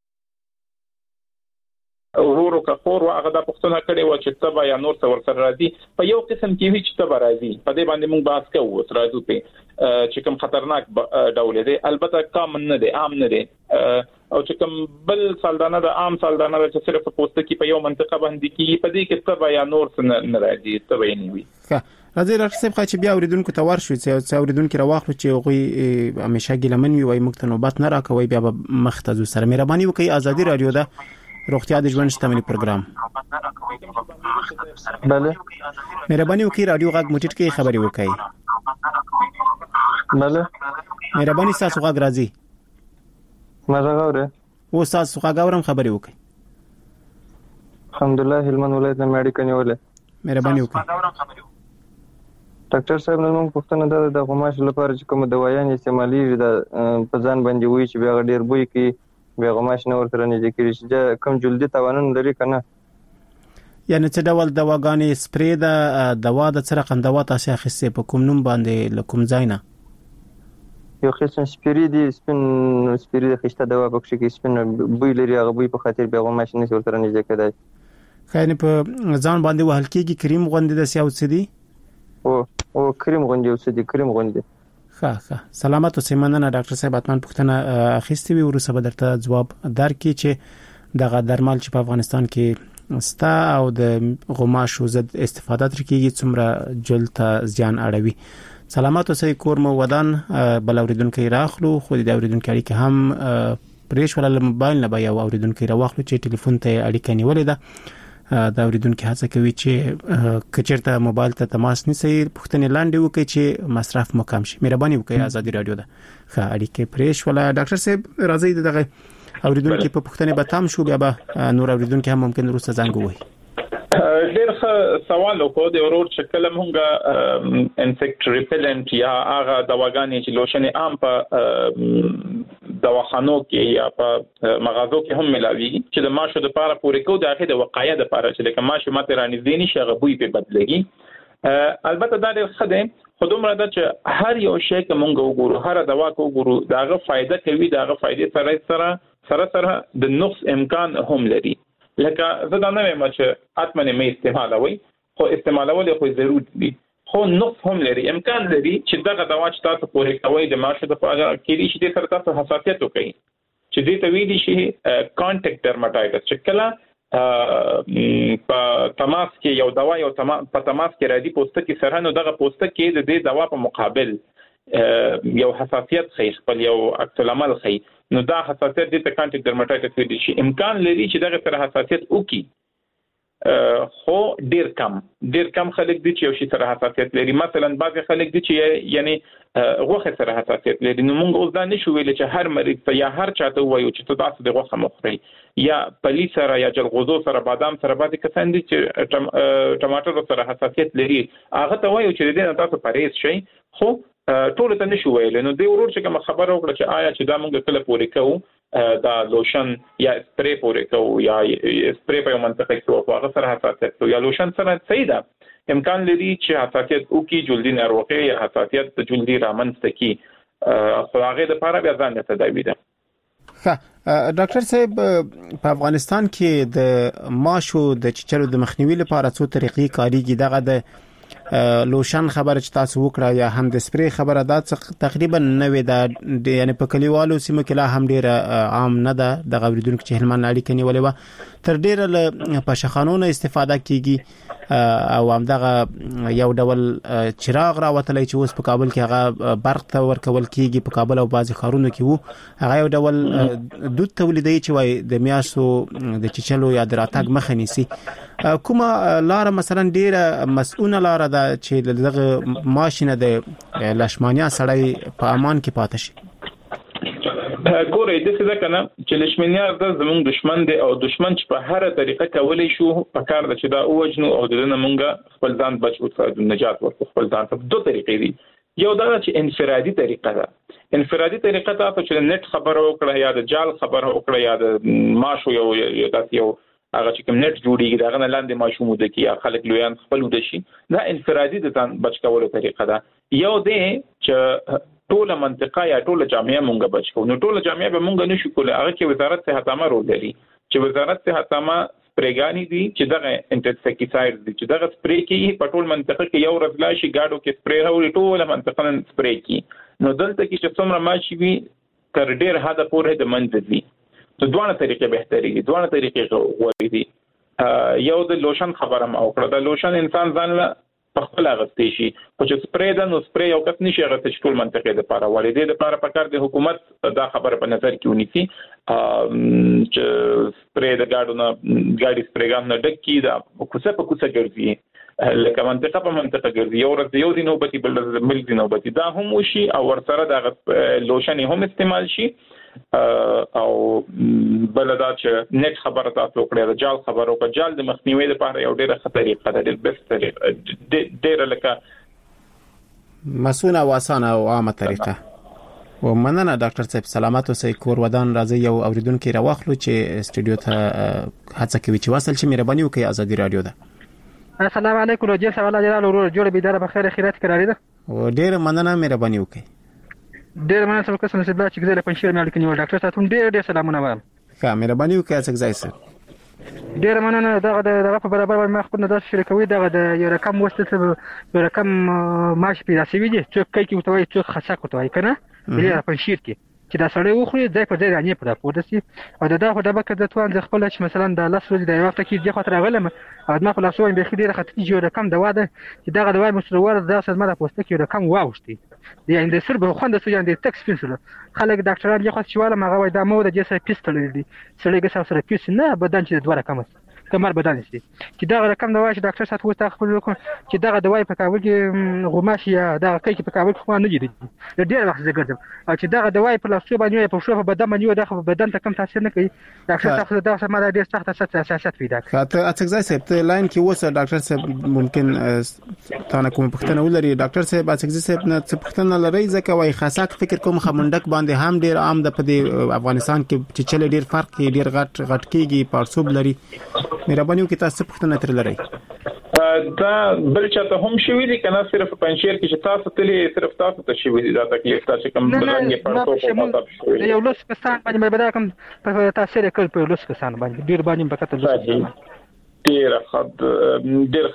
ورورو که خور هغه د پښتنه کړي و چې تبا یا نور څور سره راځي په یو قسم کې وی چې تبا راځي په دې باندې موږ بحث کوو تر راځو په چې کوم خطرناک ډول دی البته کامن نه دی عام نه دی او چې کوم بل سالدانه د عام سالدانه چې صرف په پوسټ کې په یو منطقه باندې کې په دې کې تبا یا نور څه نه راځي تبا یې نه وي راځي راځي صاحب چې بیا اوریدونکو ته ورشو چې اوریدونکو راوخلو چې غوي همیشه ګلمن وي وای موږ ته نوبت نه راکوي بیا مختزو سره مهرباني وکړئ ازادي رادیو ده روغتیا د ژوند شتمنۍ پروګرام بله مهرباني وکړئ رادیو غږ مټټ کې خبري وکړئ بله مهرباني تاسو غږ راځي مزه غوړه و تاسو غږ اورم خبري وکړئ الحمدلله هلمند ولایت نه مېډیکل نیولې مهرباني وکړئ ډاکټر صاحب نن موږ پوښتنه ده د غوماش لپاره چې کوم دوايان استعمالي د په ځان باندې وي چې بیا ډیر بوي کې بیا غوماش نه ورته نږدې کېږي چې کوم جلدي توانونه لري که نه. یعنی څه ډول دواګانې سپری د دوا د څه رقم دوا تاسې اخیستې په کوم نوم باندې له کوم ځای نه؟ یو قسم سپری دی، سپین سپری د خشته دوا پکې کې سپین بوی لري، هغه بوی په خاطر بیا غوماش نه ورته نږدې کېدای. خاینه په ځان باندې وهل کېږي کریم غوندې د سیاو څه دی؟ او او کریم غوندې او څه دی کریم غوندې. ښه ښه سلامت اوسئ. مننه ډاکټر صاحب. اتمن پوښتنه اخیستې وي وروسته به درته ځواب درکړي چې دغه درمل چې په افغانستان کې ستا او د غوماشو ضد استفاده تر کېږي څومره جلد ته زیان اړوي. سلامت اوسئ. کور مو ودان بل اوریدونکو راخلو خو د اوریدونکو اړیکه هم پریش ولا موبایل نه به یو اوریدونکو راوخلو چې ټلیفون ته اړیکه نیولې ده. دا اوریدونکو هڅه کوي چې کچرته موبایل ته تماس نیسي پوښتنه لاندې وکړي چې مصرف مو کم شي. مهرباني وکړئ. ازادي رادیو ده ښه اړیکه پریش ولا ډاکټر صاحب راځي دغه اوریدونکو په پوښتنه به تام شو بیا به نور اوریدونکو هم ممکن وروسته زنګ ووهي. ډېر ښه سوال وکړو د ورور چې کله مونږه انسیکټ ریپلنت یا هغه دواګانې چې لوشن عام په دواخانو کې یا په مغازو کې هم ملاويږي چې د ماشو د لپاره پورې کو د اخر د وقایه د لپاره چې لکه ماشو ماته رانږدې نشي هغه بوی په بدلېږي. البته دا ډېر ښه دی خو دومره ده چې هر یو شی که مونږ وګورو هر دوا کو وګورو داغه فائدہ کوي داغه فائدې سره سره سره سره د نقص امکان هم لري. لکه زه دا نه وایم چې اتمنه مې استعمالوي خو استعمالول خو ضروري دي خو نقص هم لري. امکان لري چې دغه دوا چې تاسو پورې کوي د ماشه د فاجا کې شي د سره تاسو حساسیت وکړي چې دې ته ویلي شي کانټیکټ ډرماټایټس چې کله په تماس کې یو دوا یو په تماس کې راځي پوستکي سره نو دغه پوستکي د دې دوا په مقابل یو حساسیت خي خپل یو عکس العمل خي نو دا حساسیت د کانټیکټ ډرماټایټس ویل شي. امکان لري چې دغه سره حساسیت وکړي خو ډیر کم ډیر کم خلک دي چې یو شي سره حساسیت لري. مثلا بعض خلک دي چې یعنی غوښه سره حساسیت لري. نو موږ اوس دا نشو ویل چې هر مریض ته یا هر چاته وایو چې تاسو د غوښه مخوري یا پلی سره یا جلغوزو سره بادام سره بعض کسان دي چې ټماټر سره حساسیت لري هغه ته وایو چې دې تاسو پرهیز شئ. خو ټول ته نشو ویل. نو دی ورور چې کوم خبره وکړه چې آیا چې دا موږ کله پورې کوو دا لوشن یا سپری پورې کوو یا سپری په منطقه کې او هغه سره حساسیت یا لوشن سره صحیح ده امکان لري چې حساسیت او کې جلدی ناروغي یا حساسیت د جلدی رامنځته کی خو هغه د لپاره بیا ځان ته تداوی ده. ښه ډاکټر صاحب په افغانستان کې د ماشو د چچلو د مخنیوي لپاره څو طریقې کاریږي. دغه د لوشن خبره چې تاسو وکړه یا هم د سپری خبره دا تقریبا نوې ده یعنی په کلیوالو سیمو کې لا هم ډیره عام نه ده. د غوړیدونکو چې هلمند اړیکه نیولې و تر ډیره له پښخانونو استفاده کیږي او هم دغه یو ډول چراغ راوتلی چې اوس په کابل کې هغه برق ته ورکول کیږي. په کابل او بعضی ښارونو کې وو هغه یو ډول دود تولیدي چې وای د میاشو د چچلو یا د راتګ مخه نیسي. کومه لار مثلا ډیره مسؤونه لار ده چې دغه ماشینه د لشمانیا سړی په امان کې پاتې شي؟ ګورې د څه ده کنه چې لشمانیا د زموږ دشمن دی او دشمن چې په هر طریقه کولی شو په کار د چې دا اوجنو او دنه مونږه خپل ځان بچو ته نجات ورکړو. خپل ځان ته دوه طریقې دي. یو دا چې انفرادي طریقه ده. انفرادي طریقه ته چې نت خبره وکړه یا د جال خبره وکړه یا د ماشو یو داسې یو هغه چې کوم نت جوړیږي دا غن لاندې ماشوم د کی یا خلک لویان خپل ود شي دا انفرادي د ځان بچ کولو طریقه ده. یو دی چې ټوله منطقه یا ټوله جامعه مونږ بچ کوو. نو ټوله جامعه به مونږ نشو کولای. هغه کې وزارت صحت عامه رول لري چې وزارت صحت عامه سپریګانی دي چې دغه انټرسیکټایډ دي چې دغه سپری کې په ټول منطقه کې یو رضلا شي گاډو کې سپری راوړي ټوله منطقه نن سپری کې. نو دلته کې چې څومره ماشي وي تر ډیر حد پورې د منځ دي. نو دوه طریقې بهتري دي. دوه طریقې غوړي دي. یو د لوشن خبره ما وکړه. د لوشن انسان ځان له خپل غوښتي شي خو چې سپری ده نو سپری یو کس نشي غوښتي چې ټول منطقه د لپاره ولې د لپاره پکار د حکومت دا خبره په نظر کې ونیسي چې سپری د گاډو نه گاډي سپریګان نه ډک کی دا کوڅه په کوڅه ګرځي لکه منطقه په منطقه ګرځي. یو ورځ یو دي نوبتي بل ورځ بل دي نوبتي دا هم وشي او ورسره د لوشن هم استعمال شي او بلدا چې نت خبره تاسو کړې د جال خبرو په جال د مخنیوي لپاره یو ډیره خطرې قدر د بیسټ طریقه ډیره لکه مسونه او اسانه او عامه طریقه. و مننه ډاکټر صاحب، سلامات اوسئ. کور ودان راځي یو اوریدونکو راوخلو چې استودیو ته هڅه کوي چې وصل شي. مهرباني وکړئ. ازادي رادیو ده. السلام علیکم. روجي سوال جلال ورور جوړ بيدار بخیر خیرات کراري ده. و ډیر مننه. مهرباني وکړئ. ډیر مننه سم کس نصیب چې ګزله پنځیر مې اړیکې نیول. ډاکټر صاحب ډیر ډیر سلامونه وایم. ښه مهرباني وکړئ. څنګه ځای سره ډیر مننه. دغه دغه په برابر ما خپل نظر شریکوي. دغه د یو رقم وسته یو رقم ماش پیدا شوی دی. څوک کوي چې وتوي څوک خاصه کوي کنه بیا په شیر کې چې دا سړی وخوري ځای په ځای رانیه په پورته سي او دا د خدای بکر د توان د خپل چې مثلا د لاس ورځ د وخت کې د خاطر غلم او ما په لاس وای به خدای راخته چې رقم دا واده چې دغه د وای مسرور د خدمت په پوسټ کې رقم واوښتي دی اند سر به خوند سو یان د ټکس فینسل خلک ډاکټران یې خو چې والا مغه وای د مو د جسه پیستل دی سړی ګسه سره پیس نه بدن چې دوه رقم کمر بدن شي چې دا رقم د وای چې ډاکټر سات وته خپل چې دغه د وای په کابل کې غوماشي یا دغه کوي په کابل کې خو نه دي د ډیر وخت زګردم او چې دغه د وای په لاسو باندې په شوفه بدن باندې دغه بدن ته کم تاثیر نه کوي. ډاکټر صاحب دا سم دا ډیر سخت اساسات پیدا کوي. ته اڅګزای صاحب ته لاین کې وسه ډاکټر صاحب ممکن تاسو کوم پښتنه ولري. ډاکټر صاحب اڅګزای صاحب نه څه پښتنه لري ځکه وای خاصه فکر کوم خمندک باندې هم ډیر عام د په افغانستان کې چې چل ډیر فرق کې ډیر غټ غټ کېږي پارسوب لري. مهرباني وکړئ تاسو پښتنه تر لري. دا بل چاته هم شوی دي کنه صرف پنځیر کې چې تاسو تلې صرف تاسو ته شوی دي دا تکلیف تاسو کوم بدن یې پړتو په تاسو یو لوس کسان باندې به دا کوم په تاثیر کول په لوس کسان باندې ډیر باندې په کته لوس ډیر خد ډیر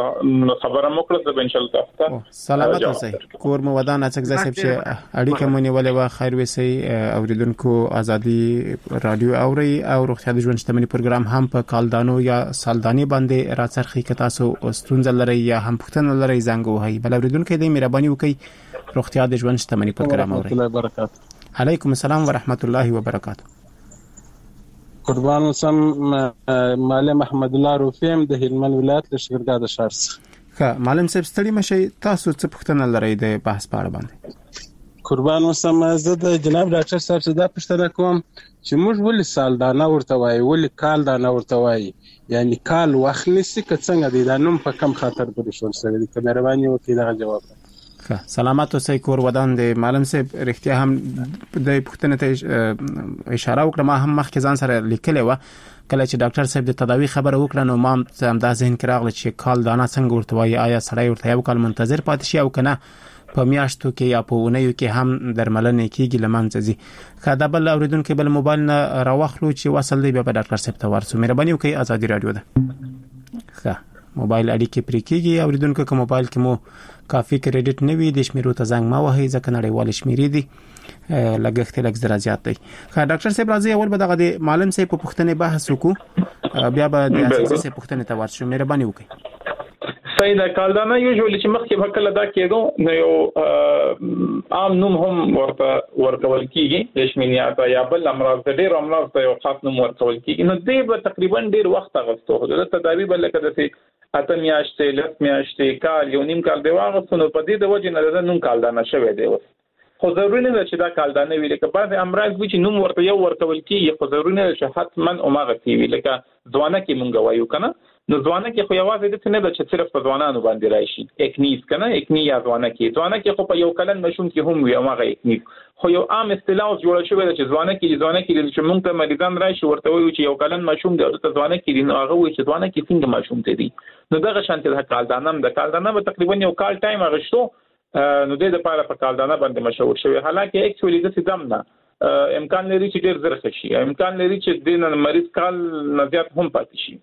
خبره مکړه د بنشل تاسو سلامات اوسئ. کور مو ودان اڅګزای صاحب چې اړیکه مونږ ولې وا خیر وسی اوریدونکو ازادي رادیو اوري او روغتیا د ژوند شتمنۍ پروګرام هم په کالدانو یا سالداني باندې راڅرخي که تاسو ستونزه لري یا هم پوښتنه لري زنګ وهي. بل اوریدونکو دې مهرباني وکړئ روغتیا د ژوند شتمنۍ پروګرام اوري. علیکم السلام ورحمت الله وبرکاته. قربان وسم معلم محمد الله روفیم د هلمند ولایت له شګرګاه شهر څخه. ښه معلم صاحب ستړي مشي تاسو څه پوښتنه لرئ د بحث په اړه باندې؟ قربان وسم زه د جناب ډاکټر صاحب څخه دا پوښتنه کوم چې موږ ولې سالدانه ورته وایي ولې کال دانه ورته وایي یعنی کال وخت نسی که څنګه دی دا نوم په کم خاطر پرې شول سره دي. که مهرباني وکړئ دا جواب. سلامات اوسئ. کور ودان د معلم صاحب رښتیا هم د پښتنه ته اشاره وکړه. ما هم مخکې ځان سره لیکلې و کله چې ډاکټر صاحب د تداوی خبره وکړه نو ما هم دا ذهن کې راغله چې کال دانه څنګه ورته وایي. آیا سړی ورته یو کال منتظر پاتې شي او کنه په میاشتو کې یا په ونیو کې هم درملنه کیږي لمنځه ځي. خدای بل اوریدونکو بل موبایل نه راوخلو چې وصل دی به ډاکټر صاحب ته ورسو. مهرباني وکړئ. ازادي رادیو ده. ښه موبایل اړیکې پرې کیږي. اوریدونکو کوم موبایل کې مو کافي کریډټ نه وي د شمیرو ته زنګ ما وهي ځکه نړیوال شمیرې دي لګښت لږ زره زیات دی. ښه ډاکټر صاحب راځي اول به دغه د معلم صاحب په پوښتنې بحث وکړو بیا به د اساسي صاحب پوښتنې ته ورشو. مهرباني وکړئ. صحیح ده. کالدانه یوزولي چې مخکې وکړه دا کېدو نو یو عام نوم هم ورته ورکول کیږي لشمینیات یا بل امراض د ډېر امراض ته یو خاص نوم ورکول کیږي. نو دې به تقریبا ډېر وخت غوښتو د تداوی بل کده سي اته میاشتې لس میاشتې کال یو نیم کال دی واغستو نو په دې د وجه نه د نوم کالدانه شوی دی. خو ضروري نه چې دا کالدانه وي لکه بعض امراض وي چې نوم ورته یو ورکول کیږي خو ضروري نه چې حتما اومغه وي لکه ځوانه کې مونږ وایو کنه نو ځوانه کې خو یوازې د څه نه چې صرف په ځوانانو باندې راشي اکنیز کنه اکنی یا ځوانه کې ځوانه کې خو په یو کلن مشوم کې هم وي اومغه اکنیز خو یو عام اصطلاح جوړ شوی چې ځوانه کې ځوانه کې چې مونږ ته مریضان راشي ورته وایو چې یو کلن مشوم دی او ته ځوانه کې نو هغه وایي چې ځوانه کې څنګه مشوم دی نو دغه شانتي د کالدانه د کالدانه به تقریبا یو کال ټایم غشتو نو د دې لپاره په کالدانه باندې مشهور شوی. حالکه اکچولی د سیدم نه امکان لري چې ډیر زر خشي امکان لري چې د مریض کال نزيات هم پاتې شي.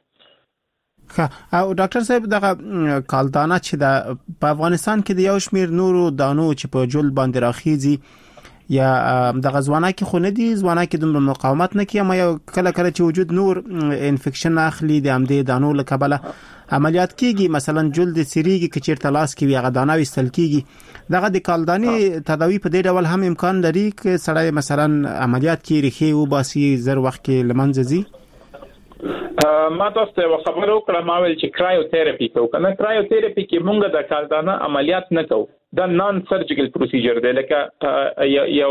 ښه او ډاکټر صاحب دغه کالدانه چې د په افغانستان کې د یو شمیر نورو دانو چې په جول باندې راخیږي یا د غزوانه کې خو نه دي ځوانه کې د مقاومت نه کوي ما یو کله کله چې وجود نور انفیکشن اخلي د امدې دانو لکبله عملیات کیږي مثلا جلد سریږي چې چیرته لاس کې وي غدانه وستل کیږي دغه د کالداني تداوی په دې ډول هم امکان لري چې سړی مثلا عملیات کې ریخي او باسي زر وخت کې لمنځه ځي. ما تاسو ته خبرو کړم ما ویل چې کرایوتراپي کوو کنه کرایوتراپي کې مونږ د کالدانه عملیات نه کوو دا نان سرجیکل پروسیجر دی لکه یو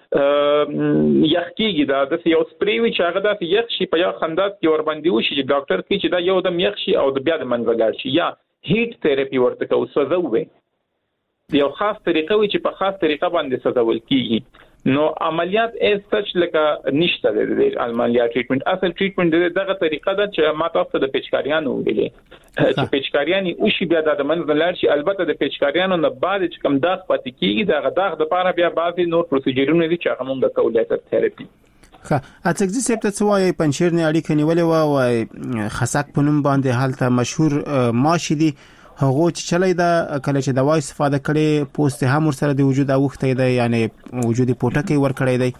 یخ کیږي دا د یو سپری وی چې هغه د یخ شي په یو خندات کې ور باندې وشي چې ډاکټر کې چې دا یو د یخ شي او د بیا د منځګار شي یا هیټ تراپي ورته کوو سوځوي یو خاص طریقه وی چې په خاص طریقه باندې سوځول کیږي نو عملیات ایز سچ لکه نشته د عملیات ټریټمنټ اصل ټریټمنټ دغه طریقه ده چې ما تاسو د پیچکاریانو ویلې چې پیچکاریانی او شی بیا د منځ لار شي البته د پیچکاریانو نه بعد چې کوم داغ پاتې کیږي دغه داغ د لپاره بیا بعضي نور پروسیجرونه دي چې هغه موږ کولیټر تھراپي ښه اڅګزي سپټ څه وایي پنځیرنی اړیکه نیولې و او خسک په نوم باندې حالت مشهور ماشي دي هغه چې چلای دا کله چې دوا استفاده کړي پوست هم ور سره د وجود اوخته دی یعنی وجودي پټکي ور کړی دی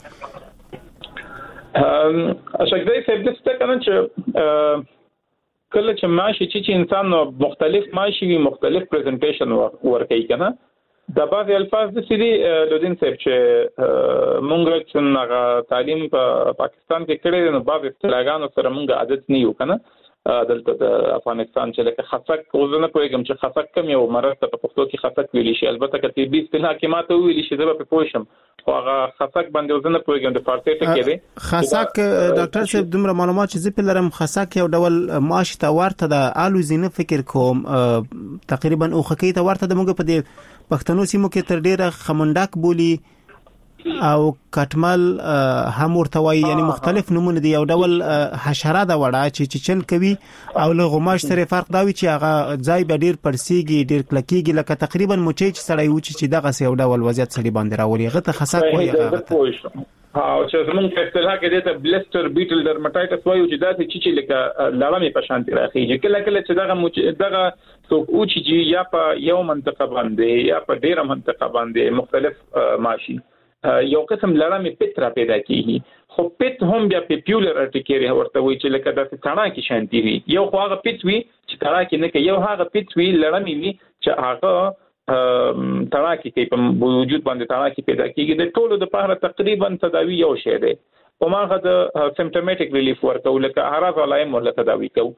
ام اشګدای سپټ څه کنه چې کله چې ماشي چې انسان مختلف ماشي وي مختلف پریزنټیشن ور کوي کنه د بعض الفاظ د سړي لودین صاحب چې مونږ چې تعلیم په پاکستان کې کړی نو بعض اصطلاحګانو سره مونږ عادت نه یو کنه دلته د افغانستان چې لکه خفق وزنه کوم چې خفق کم یو مرض ته په پښتو کې خفق ویل شي البته کته به اصطلاح کې ماته ویل شي زه په پوښم خو هغه خفق باندې وزنه کوم د فارسی ته کې دی خفق ډاکټر صاحب دومره معلومات چې زه په لرم خفق یو ډول ماش ته ورته د الو زینه فکر کوم تقریبا او خکی ته ورته د موږ په دې پښتنو سیمو کې تر ډیره خمندک بولی او کټمل هم ورته وایي یعنی مختلف نمونه دي یو ډول حشره دا وړه چې چچل کوي او له غماش سره فرق دا وي چې هغه ځای به ډیر پرسیږي ډیر کلکیږي لکه تقریبا موچي چې سړی و چې دغه یو ډول وضعیت سړي باندې راولي هغه ته خسک وایي هغه او چې زمونږ په اصطلاح کې دته بلستر بیټل ډرماټایټس وایي چې دا چې لکه لړمې په شان راخیږي کله کله چې دغه دغه څوک او چې یا په یو منطقه باندې یا په ډیره منطقه باندې مختلف ماشي یو قسم لړمې پت را پیدا کیږي خو پت هم بیا پیپیولر ارټیکری ورته وایي چې لکه د تڼا کې شانتي وي یو خو هغه پت وي چې تڼا کې نه کوي یو هغه پت وي لړمې وي چې هغه تڼا کې کوي په وجود باندې تڼا کې پیدا کیږي د ټولو د پاره تقریبا تداوی یو شی دی او ماغه د سیمپټومټیک ریلیف ورکول لکه اعراض علایم ورته تداوی کوي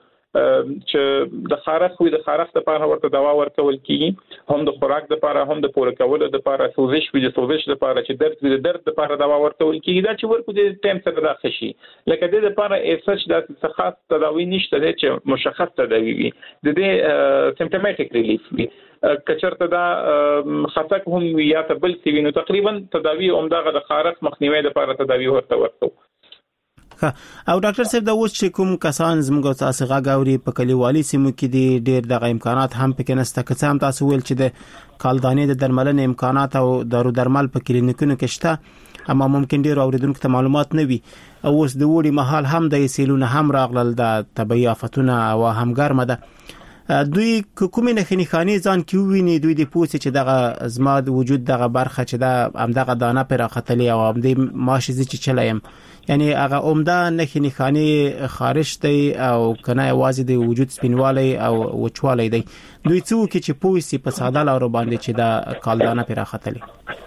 چې د خارخ وي د خارخ لپاره ورته دوا ورکول کیږي هم د خوراک لپاره هم د پوره کولو لپاره سوزش وي د سوزش لپاره چې درد وي د درد لپاره دوا ورکول کیږي دا چې ورکو د ټیم سره راخ شي لکه د لپاره ایسچ د څخه تداوی نشته چې مشخص تداوی وي د دې سیمپټومټیک ریلیف وي کچرته دا خطک هم یا تبل سی وینو تقریبا تداوی اومدغه د خارخ مخنیوي لپاره تداوی ورته ورکو او ډاکټر صاحب دا اوس چې کوم کسان زموږ تاسو غاګوري په کلیوالي سیمو کې دي ډېر دغه امکانات هم پکې نشته که هم تاسو ویل چې د کالدانې د درملنې امکانات او دارو درمل په کلینیکونو کې شته اما ممکن ډېر اوریدونکو ته معلومات نه وي او اوس د وړي محل هم د سیلونه هم راغلل د طبي آفتونه او هم ګرمه ده دوی کومې نه خني ځان کې ویني دوی د پوسټ چې دغه زما د وجود دغه برخه چې دا هم دغه دانه پر راختلی او هم د ماشي چې چلایم یعنی هغه عمده نه خني خارج دی او کنه وازي د وجود سپینوالی او وچوالی دی دوی څو کې چې پوسټ په ساده لار باندې چې دا کالدانه پر راختلی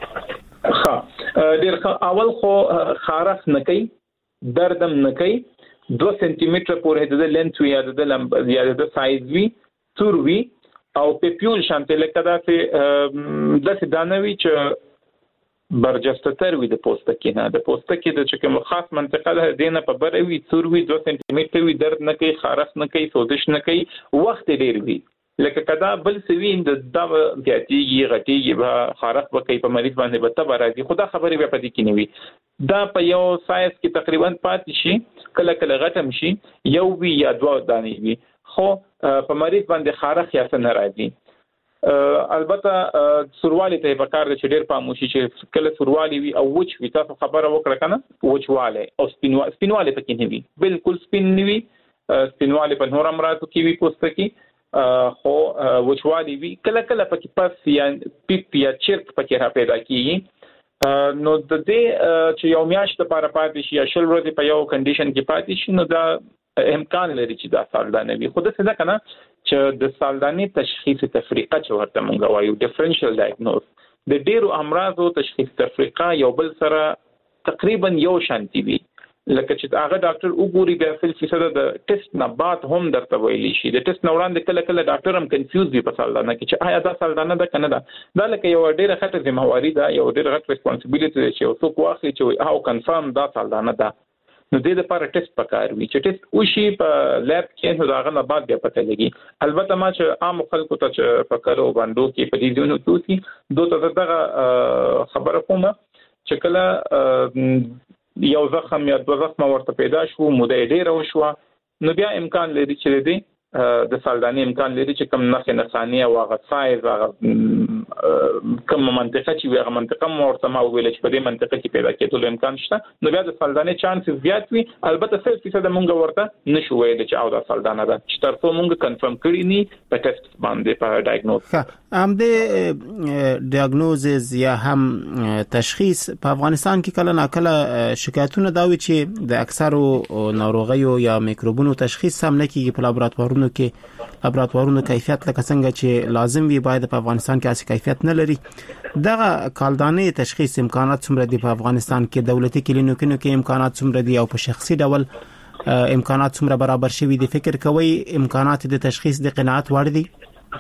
ها ډیر اول خو خارخ نه کوي دردم نه کوي دو سنتي متر پورې د لنث وی د لمب زیاده د سایز وی تور وی او پیپیول شانته لکه دا چې د دانوي چې برجستتر وي د پوستکي نه د پوستکي د چې کوم خاص منطقه ده دینه په بر وی تور وی دو سنتي متر وی درد نه کوي خارخ نه کوي سوزش نه کوي وخت ډیر وی لکه کدا بل سوي د دا غټيږي غټيږي به خارخ به کوي په مریض باندې به تبر راځي خدا خبرې به پدې کې نه وي دا په یو سایز کې تقریبا پاتې شي کله کله غټم شي یو وی یا دوه دانې وي خو په مریض باندې خارخ یا څه نه راځي البته سوروالی ته په کار چې ډیر پاموشي چې کله سوروالی وي او وچ وي تاسو خبره وکړه کنه وچواله او سپینواله سپینواله پکې نه وي بالکل سپین نه وي سپینواله په نور امراضو کې وي پوستکي خو وچوالی وي کله کله پکې پس یا پیپ یا چرک پکې را پیدا کیږي نو د دې چې یو میاشت لپاره پاتې شي یا شل ورځې په یو کنډیشن کې پاتې شي نو دا امکان لري چې دا سالدانه وي خو د څه ده کنه چې د سالدانې تشخیص تفریقه چې ورته مونږ وایو ډیفرنشل ډایګنوز د ډیرو امراضو تشخیص تفریقه یو بل سره تقریبا یو شانتي وي لکه چې هغه ډاکټر وګوري بیا فل فیصد د ټیسټ نه بعد هم درته ویلی شي د ټیسټ نه وړاندې کله کله ډاکټر هم کنفیوز وي په سالدانه کې چې آیا دا سالدانه ده کنه ده دا لکه یو ډیره غټه ذمہواری ده یو ډیره غټه ریسپانسیبিলিټي ده چې یو څوک واخلي چې هاو کنفرم دا سالدانه ده نو د دې لپاره ټیسټ پکار وي چې ټیسټ وشي په لیب کې نو داغه نه بعد بیا پته لګي البته ما چې عام خلکو ته چې پکارو باندې کې په دې ځونو توسي دوه ته دغه خبره کومه چې کله یو زخم یا دوه زخم ورته پیدا شو موده ډیره وشو نو بیا امکان لري چې دی د سالداني امکان لري چې کوم نخې نخاني او هغه سایز هغه کوم منطقه چې هغه منطقه ورته ما ویل چې په دې منطقه کې پیدا کېدل امکان شته نو بیا د سالداني چانس زیات وي البته صرف څه د مونږ ورته نشو ویل چې او د سالدانه ده چې ترڅو مونږ کنفرم کړی ني په ټیسټ باندې په ډایګنوز هم د ډایګنوز یا هم تشخیص په افغانستان کې کله ناکله شکایتونه دا وي چې د اکثرو ناروغیو یا میکروبونو تشخیص هم نه کیږي په لابراتوارونو کې لابراتوارونو کیفیت لکه څنګه چې لازم وي باید په افغانستان کې اساس کیفیت نه لري دغه کالدانې تشخیص امکانات څومره دي په افغانستان کې دولتي کلینیکونو کې امکانات څومره دي او په شخصي ډول امکانات څومره برابر شوي دي فکر کوي امکانات د تشخیص د قناعت وړ دي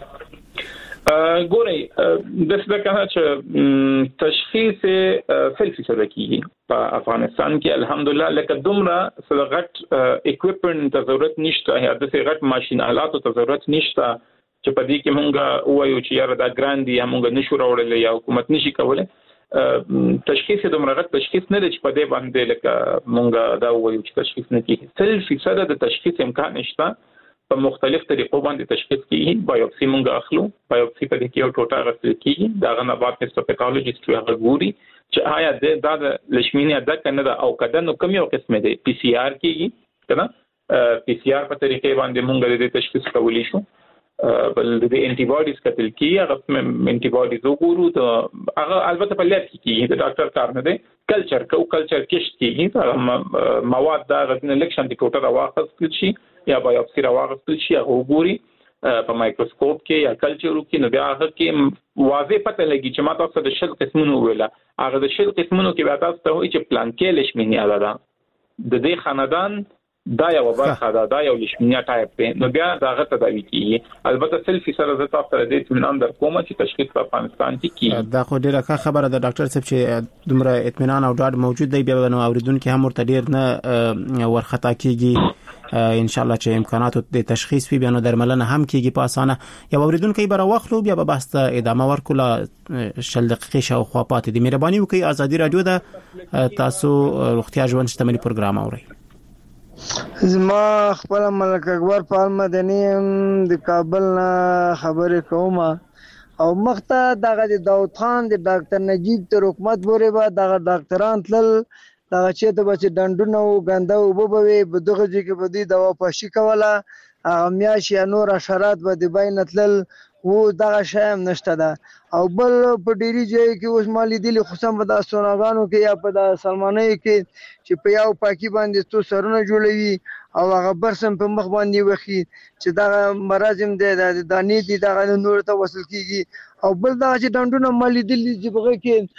ګورئ د څه کنه چې تشخیص سل فیصد کیږي په افغانستان کې الحمدلله لکه دومره سلغت اکوپمنت ضرورت نشته یا د سلغت ماشين آلات ته ضرورت نشته چې په دې کې مونږ وایو چې یاره دا ګران دي مونږ نشو راوړل یا حکومت نشي کولای تشخیص دومره غټ تشخیص نه لري چې په دې باندې لکه مونږ دا وایو چې تشخیص نه کیږي سل فیصد د تشخیص امکان نشته په مختلف طریقو باندې تشخیص کیږي بایوپسي مونږ اخلو بایوپسي په دې کې یو ټوټه غسل کیږي دا غنه بعد هیستوپیتالوجیست هغه ګوري چې آیا دا د لشمینیا د کنه دا او کده نو کوم یو قسمه دی پی سی آر کیږي کنه پی سی آر په طریقې باندې مونږ د تشخیص کولی شو بل د انټي باډیز کتل کیږي هغه انټي باډیز وګورو ته هغه البته په لیب کې کیږي د ډاکټر کار نه دی کلچر کو کلچر کېشت کیږي مواد دا غوښنه لکشن د ټوټه راوخل شي یا بایوپسي راوغستل شي هغه وګوري په مایکروسکوپ کې یا کلچر کې نو بیا هغه کې واضح پته لګي چې ما تاسو د شل قسمونو ویلا هغه د شل قسمونو کې بیا تاسو ته وایي چې پلان کې لشمینیا ده د دې خاندان دا یو برخه ده دا یو لشمینیا ټایپ دی نو بیا دا غته تداوی کیږي البته سل فیصد زه تاسو ته د اطمینان در کوم چې تشخیص په افغانستان کې کیږي دا خو ډیره ښه خبره ده ډاکټر صاحب چې دومره اطمینان او ډاډ موجود دی بیا نو اوریدونکو هم ورته ډیر نه ورخطا کیږي ان شاء الله چې امکاناتو د تشخیص په بیانو درملنه هم کیږي په اسانه یا اوریدونکو به راوخلو بیا به بحث ته ادامه ورکول شل دقیقې شاو خو پاتې دي مهرباني وکړئ ازادي رادیو ده تاسو روغتیا ژوند شتمنۍ پروګرام اورئ زما خپل ملک اکبر پال مدني د کابل نه خبرې کوم او مخته دغه د داوود خان د ډاکټر نجیب تر حکومت پورې به دغه ډاکټران تل دغه چې د بچ ډندونه او غنده او بوبوي په دغه ځای کې به د دوا پاشي کوله هغه میاش یا نور حشرات به د بین تل وو دغه شایم نشته ده او بل په ډیری ځای کې اوس مالي دي خصوصا په د سوناګانو کې یا په د سلمانۍ کې چې په یو پاکي باندې تو سرونه جوړوي او هغه برسم په مخ باندې وخی چې دا مرزم دي د دانې دي دا نور ته وصل کیږي او بل دا چې ډندونه مالي دي چې بغه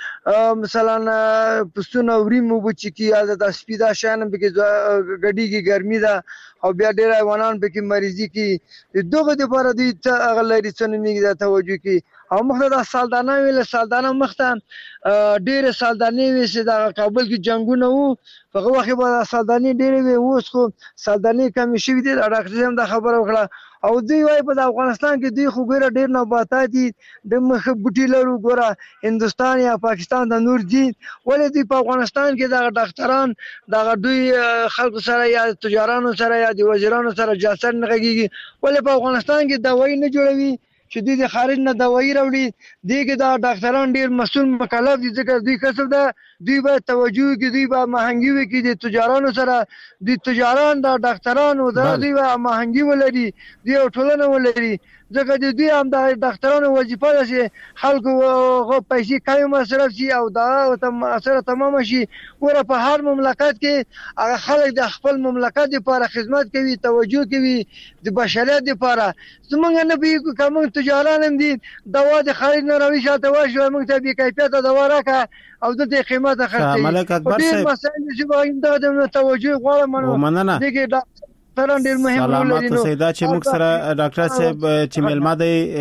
کې مثلا پستونه وریم وبچ کی یا د سپیدا شان به کې غډیږي ګرمي ده او بیا ډیر حیوانات به کې مریضي کی دغه د لپاره دي چې اغلری څنګه د توجه کی او مخه د سالدانه ویل سالدانه مخته ډیر سالدانه وی چې د کابل کې جنگونه وو په وخت به سالدانه ډیر وی اوس خو سالدانه کم شي دي ډاکټر هم دا خبره وکړه او دوی وايي په افغانستان کې دوی خو ګوره ډیر نباتات دي د مخ بوټي لرو ګوره هندستان یا پاکستان د نور دي ولې دوی په افغانستان کې د ډاکټران د دوی خلکو سره یا تجارانو سره یا د وزیرانو سره جاسر نه غږیږي ولې په افغانستان کې دوايي نه جوړوي چې دوی د خارج نه دوايي راوړي دیګه دا ډاکټران ډیر مسؤل مکلف دي ځکه دوی کسب ده دوی به توجه کوي دوی به مهنګي وکړي د تجارانو سره د تجاران د ډاکټرانو د دوی به مهنګي ولري دوی ټولنه ولري ځکه د دوی هم د ډاکټرانو وظیفه ده چې خلکو غو پیسې کای مصرف شي او دا تم اثر تمام شي ور په هر مملکت کې هغه خلک د خپل مملکت لپاره خدمت کوي توجه کوي د بشریت لپاره زمونږ نه به کوم تجاران هم دي دوا د خارج نه راوي شاته واشه موږ ته به کیفیت دوا راکړه او د قیمت خرڅي ملک اکبر صاحب مسائل چې باید د توجه غواړم مننه دغه تران ډیر مهم سلامات سیدا چې موږ سره ډاکټر صاحب چې ملما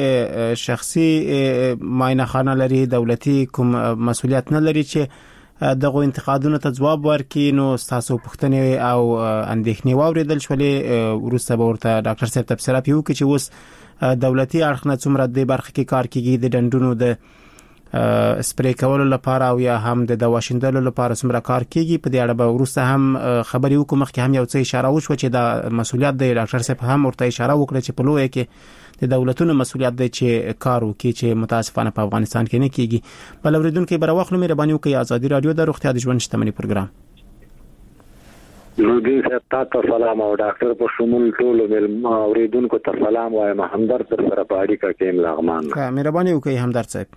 دی شخصي معاینه خانه لري دولتي کوم مسولیت نه لري چې دغه انتقادونو ته جواب ورکړي نو تاسو پوښتنې او اندېښنې واوریدل شولې ورسته به ورته ډاکټر صاحب تفسیر پیو کې چې اوس دولتي اړخ نه څومره د برخه کې کار کوي د ډندونو د سپری کولو لپاره او یا هم د دوا شیندلو لپاره څومره کار کیږي. په دې اړه به وروسته هم خبرې وکړو. مخکې هم یو څه اشاره وشوه چې دا مسولیت دی. ډاکټر صاحب هم ورته اشاره وکړه چې په لوی کې د دولتونو مسولیت دی چې کار وکړي چې متاسفانه په افغانستان کې نه کیږي. بل اوریدونکو بر واخلو مهرباني وکړئ. ازادي رادیو د روغتیا د ژوند شتمنۍ پروګرام. نورګي صاحب تاسو سلام او ډاکټر په شمول ټول مل اوریدونکو ته سلام وایم. همدرد سره په اړیکه کې لغمان. ها مهرباني وکړئ همدرد صاحب.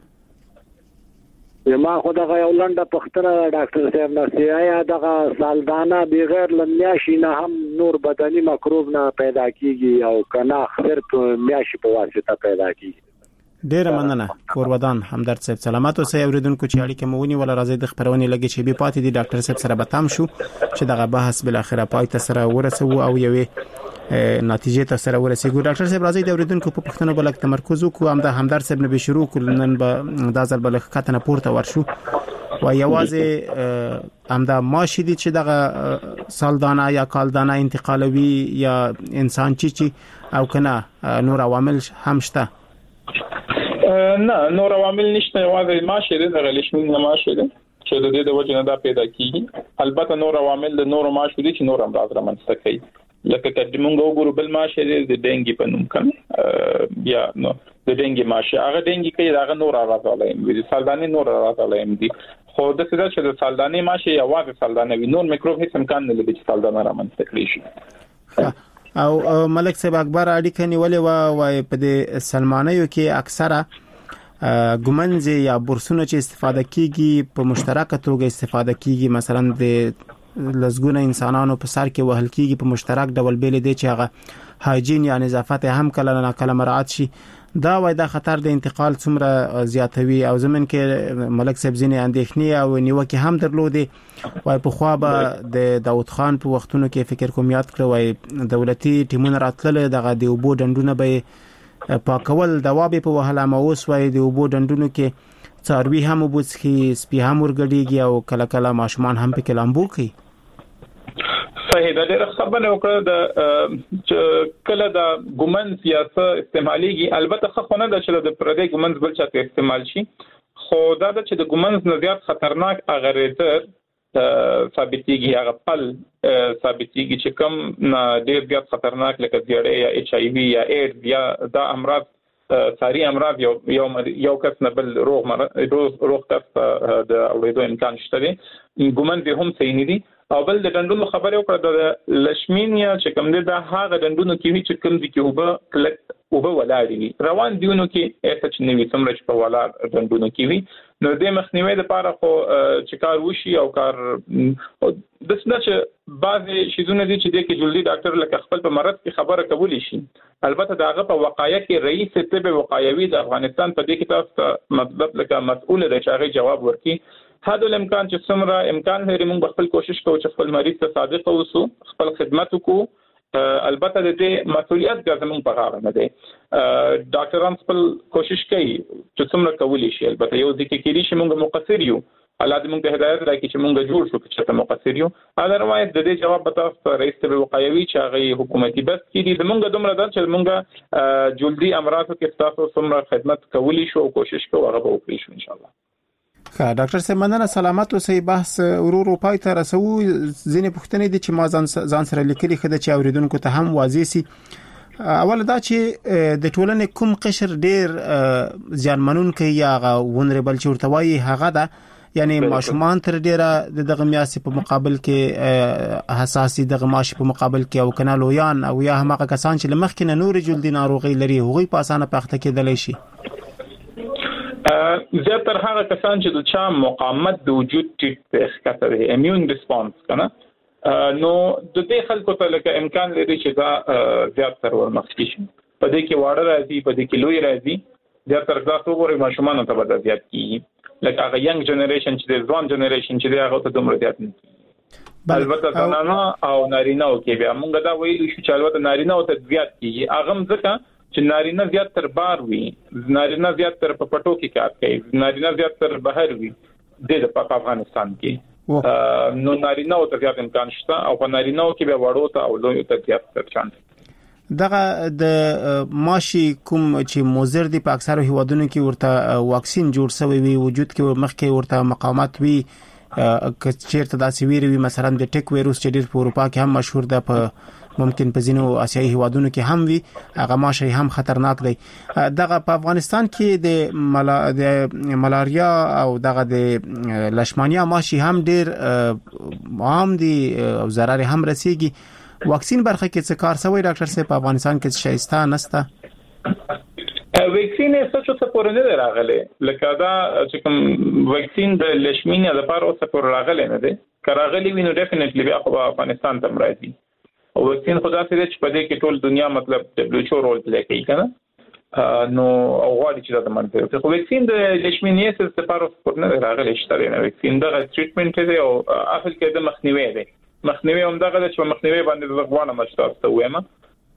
یما خدای یو لنډه پختنه ډاکټر صاحب نه سیایا دغه سالدانه بغیر لمیاشي نه هم نور بدني مکروب نه پیدا کیږي او کنا صرف میاشي په واسطه پیدا کیږي. ډیر مننه کورودان همدرد صاحب. سلامات اوسئ اوریدونکو چې اړیکه مونږ ولا راځي د خبرونه لګي چې به پاتې دي. ډاکټر صاحب سره به تام شو چې دغه بحث بل اخره پای ته سره ورسو او یوې نتیجې ته سره ورسېږو. ډاکټر صاحب راځي د اوریدونکو په پښتنو بلک تمرکز وکړو. هم د همدرد صاحب نه به شروع کړو. نن به د ځل بلک کتنه پورته ورشو و یوازې هم د ماشي دي چې دغه سالدانه یا کالدانه انتقالوي یا انسان چی چی او کنه نور عوامل هم شته. نه نور عوامل نشته. یوازې ماشي دی د غلیشمین ماشي دی چې د دې د وجه نه دا پیدا کیږي. البته نور عوامل د نور ماشي دي چې نور امراض رامنځته کوي. لکه کله موږ وګورو بل ماشه د ډنګي په نوم کنه یا نو د ډنګي ماشه هغه ډنګي کوي دا نور راځي د سالداني نور راځي دي. خو د څه چې د سالداني ماشه یا واده سالدانه وي نور میکروب هیڅ امکان نه لري چې سالدانه رامنځته کړي شي. او ملک صاحب اکبر اړیکه نیولې و او په دې سلمانیو کې اکثره ګمنځ یا بورسونه چې استفاده کیږي په مشترکه توګه استفاده کیږي. مثلا د لزګونه انسانانو په سر کې وهل کیږي په مشترک ډول بیل دي چې هغه هایجین یا نظافت هم کله نه کله مراعات شي. دا وای دا خطر د انتقال څومره زیاتوي او زمين کې ملک صاحب ځینې اندېښنې او نیوکه هم درلودي. وای په خوا به د داوود خان په وختونو کې فکر کوم یاد کړو وای دولتي ټیمونه راتلل دغه د وبو ډندونه به پاکول دوابې په وهله ما اوس وای د وبو ډندونو کې څاروي هم وبوسخي سپي هم ورګډيږي او کله کله ماشومان هم په کلامبو کوي. صحیح ده. ډېر خبره وکړه د کله د ګومنز یا څه استعماليږي. البته خو نه د چې د پردي ګومنز بل چاته استعمال شي. خو دا د چې د ګومنز نه زیات خطرناک اغریزر ثابتيږي هغه پل ثابتيږي چې کوم ډېر زیات خطرناک لکه زیړې یا ایچ آی وی یا ایډز یا دا امراض ساري امراض یو یو یو کس نه بل روغ روغ روغ کس د اورېدو امکان شته دي. ګومنز هم صحیح نه دي. او بل د ډندونو خبره وکړه د لشمینیا چې کوم دي دا هغه ډندونو کې وی چې کوم دي کې وبه کلک وبه ولاړی روان دیونو کې اته چې نوې څومره چې په ولاړ ډندونو کې وی نو د مخنیوي لپاره خو چې کار وشي او کار د څه چې بعضی شیزونه دي چې د کې جلدی ډاکټر لکه خپل په مرض کې خبره کولی شي. البته داغه په وقایه کې رئیس طب وقایوي د افغانستان په دې کې تاسو مطلب لکه مسؤل دی چې هغه جواب ورکړي. هدا الامکان چې څومره امکان لري موږ خپل کوشش کوو چې خپل مریض ته صادق اوسو خپل خدمت وکړو. البته د دې مسؤلیت ګرځمون په غاړه نه دی. ډاکټران خپل کوشش کوي چې څومره کولی شي. البته یو ځکه کې چې موږ مقصر یو الله دې موږ ته هدایت راکړي چې موږ جوړ شو چې مقصر یو. اذروایز د دې جواب به تاسو رئیس طب وقایوي چې هغه حکومتي بس کړي د موږ دومره ده چې موږ جلدی امراضو کې تاسو څومره خدمت کولی شو کوشش کوو هغه به وکړو ان شاء الله. ښه ډاکټر صاحب مننه. سلامات اوسئ. بحث ورو پای ته رسو. ځینې پوښتنې دي چې ما ځان سره لیکلي خده چې اوریدونکو ته هم واضح سي. اول دا چې د ټولنې کوم قشر ډیر ځانمنون کوي یا ونربل چې ورته وایي هغه ده یعنی ماشومان تر ډیره دغه میاسي په مقابل کې حساسي دغه ماشي په مقابل کې او کنه لویان او یا هغه کسان چې لمخ کې نور جلدی ناروغي لري هغوی په اسانه پخته کېدلی شي. زیاتره هغه کسان چې د چا مقاومت د وجود ټیټ ښکته دی امیون ریسپانس کنه نو د دې خلکو ته لکه امکان لري چې دا زیات تر ورمخکې شي. په دې کې واړه راځي په دې کې لوی راځي. زیاتره دا څوګوري ماشومان ته به زیات کیږي لکه هغه ینګ جنریشن چې د ځوان جنریشن چې دی هغه ته دومره زیات نه کیږي. البته زنانه او نارینه او کې بیا موږ دا ویلو چې البته نارینه او ته زیات کیږي. هغه ځکه چې نارینه زیات تر بار وي نارینه زیات تر په پټو کې کار کوي نارینه زیات تر بهر وي د په افغانستان کې نو نارینه او ته زیات امکان شته او په نارینه کې به وړو ته او لوی ته زیات تر چانس. دغه د ماشي کوم چې موزر دی په اکثر هیوادونو کې ورته واکسین جوړ شوی وي وجود کې مخکې ورته مقاومت وي که چیرته داسې ویری وي مثلا د ټیک وایروس چې ډیر په اروپا کې هم مشهور ده په ممکن په ځینو آسیایي هیوادونو کې هم وي هغه ماشي هم خطرناک دی دغه په افغانستان کې د ملا د ملاریا او دغه د لشمانیا ماشي هم ډیر عام دي او ضرر هم رسیږي واکسین برخه کې څه کار شوی ډاکټر صاحب په افغانستان کې شایسته نسته ویکسین څه څه پورې نه راغله لکه دا چې کوم ویکسین د لشمینیا د لپاره اوسه پورې راغله نه ده کراغلی وینو ډیفینټلی بیا په افغانستان ته راځي او ویکسین خدا سره چې په دې کې ټول دنیا مطلب دبليو ایچ او رول پلی کوي کنه نو غواړي چې دا منځ خو ویکسین د لشمینیا څخه لپاره پورې نه راغله شته نه ویکسین د ټریټمنټ دی او اصل کې د مخنیوي دی مخنیوي هم دغه چې مخنیوي باندې ځغوانه مشتاق وایم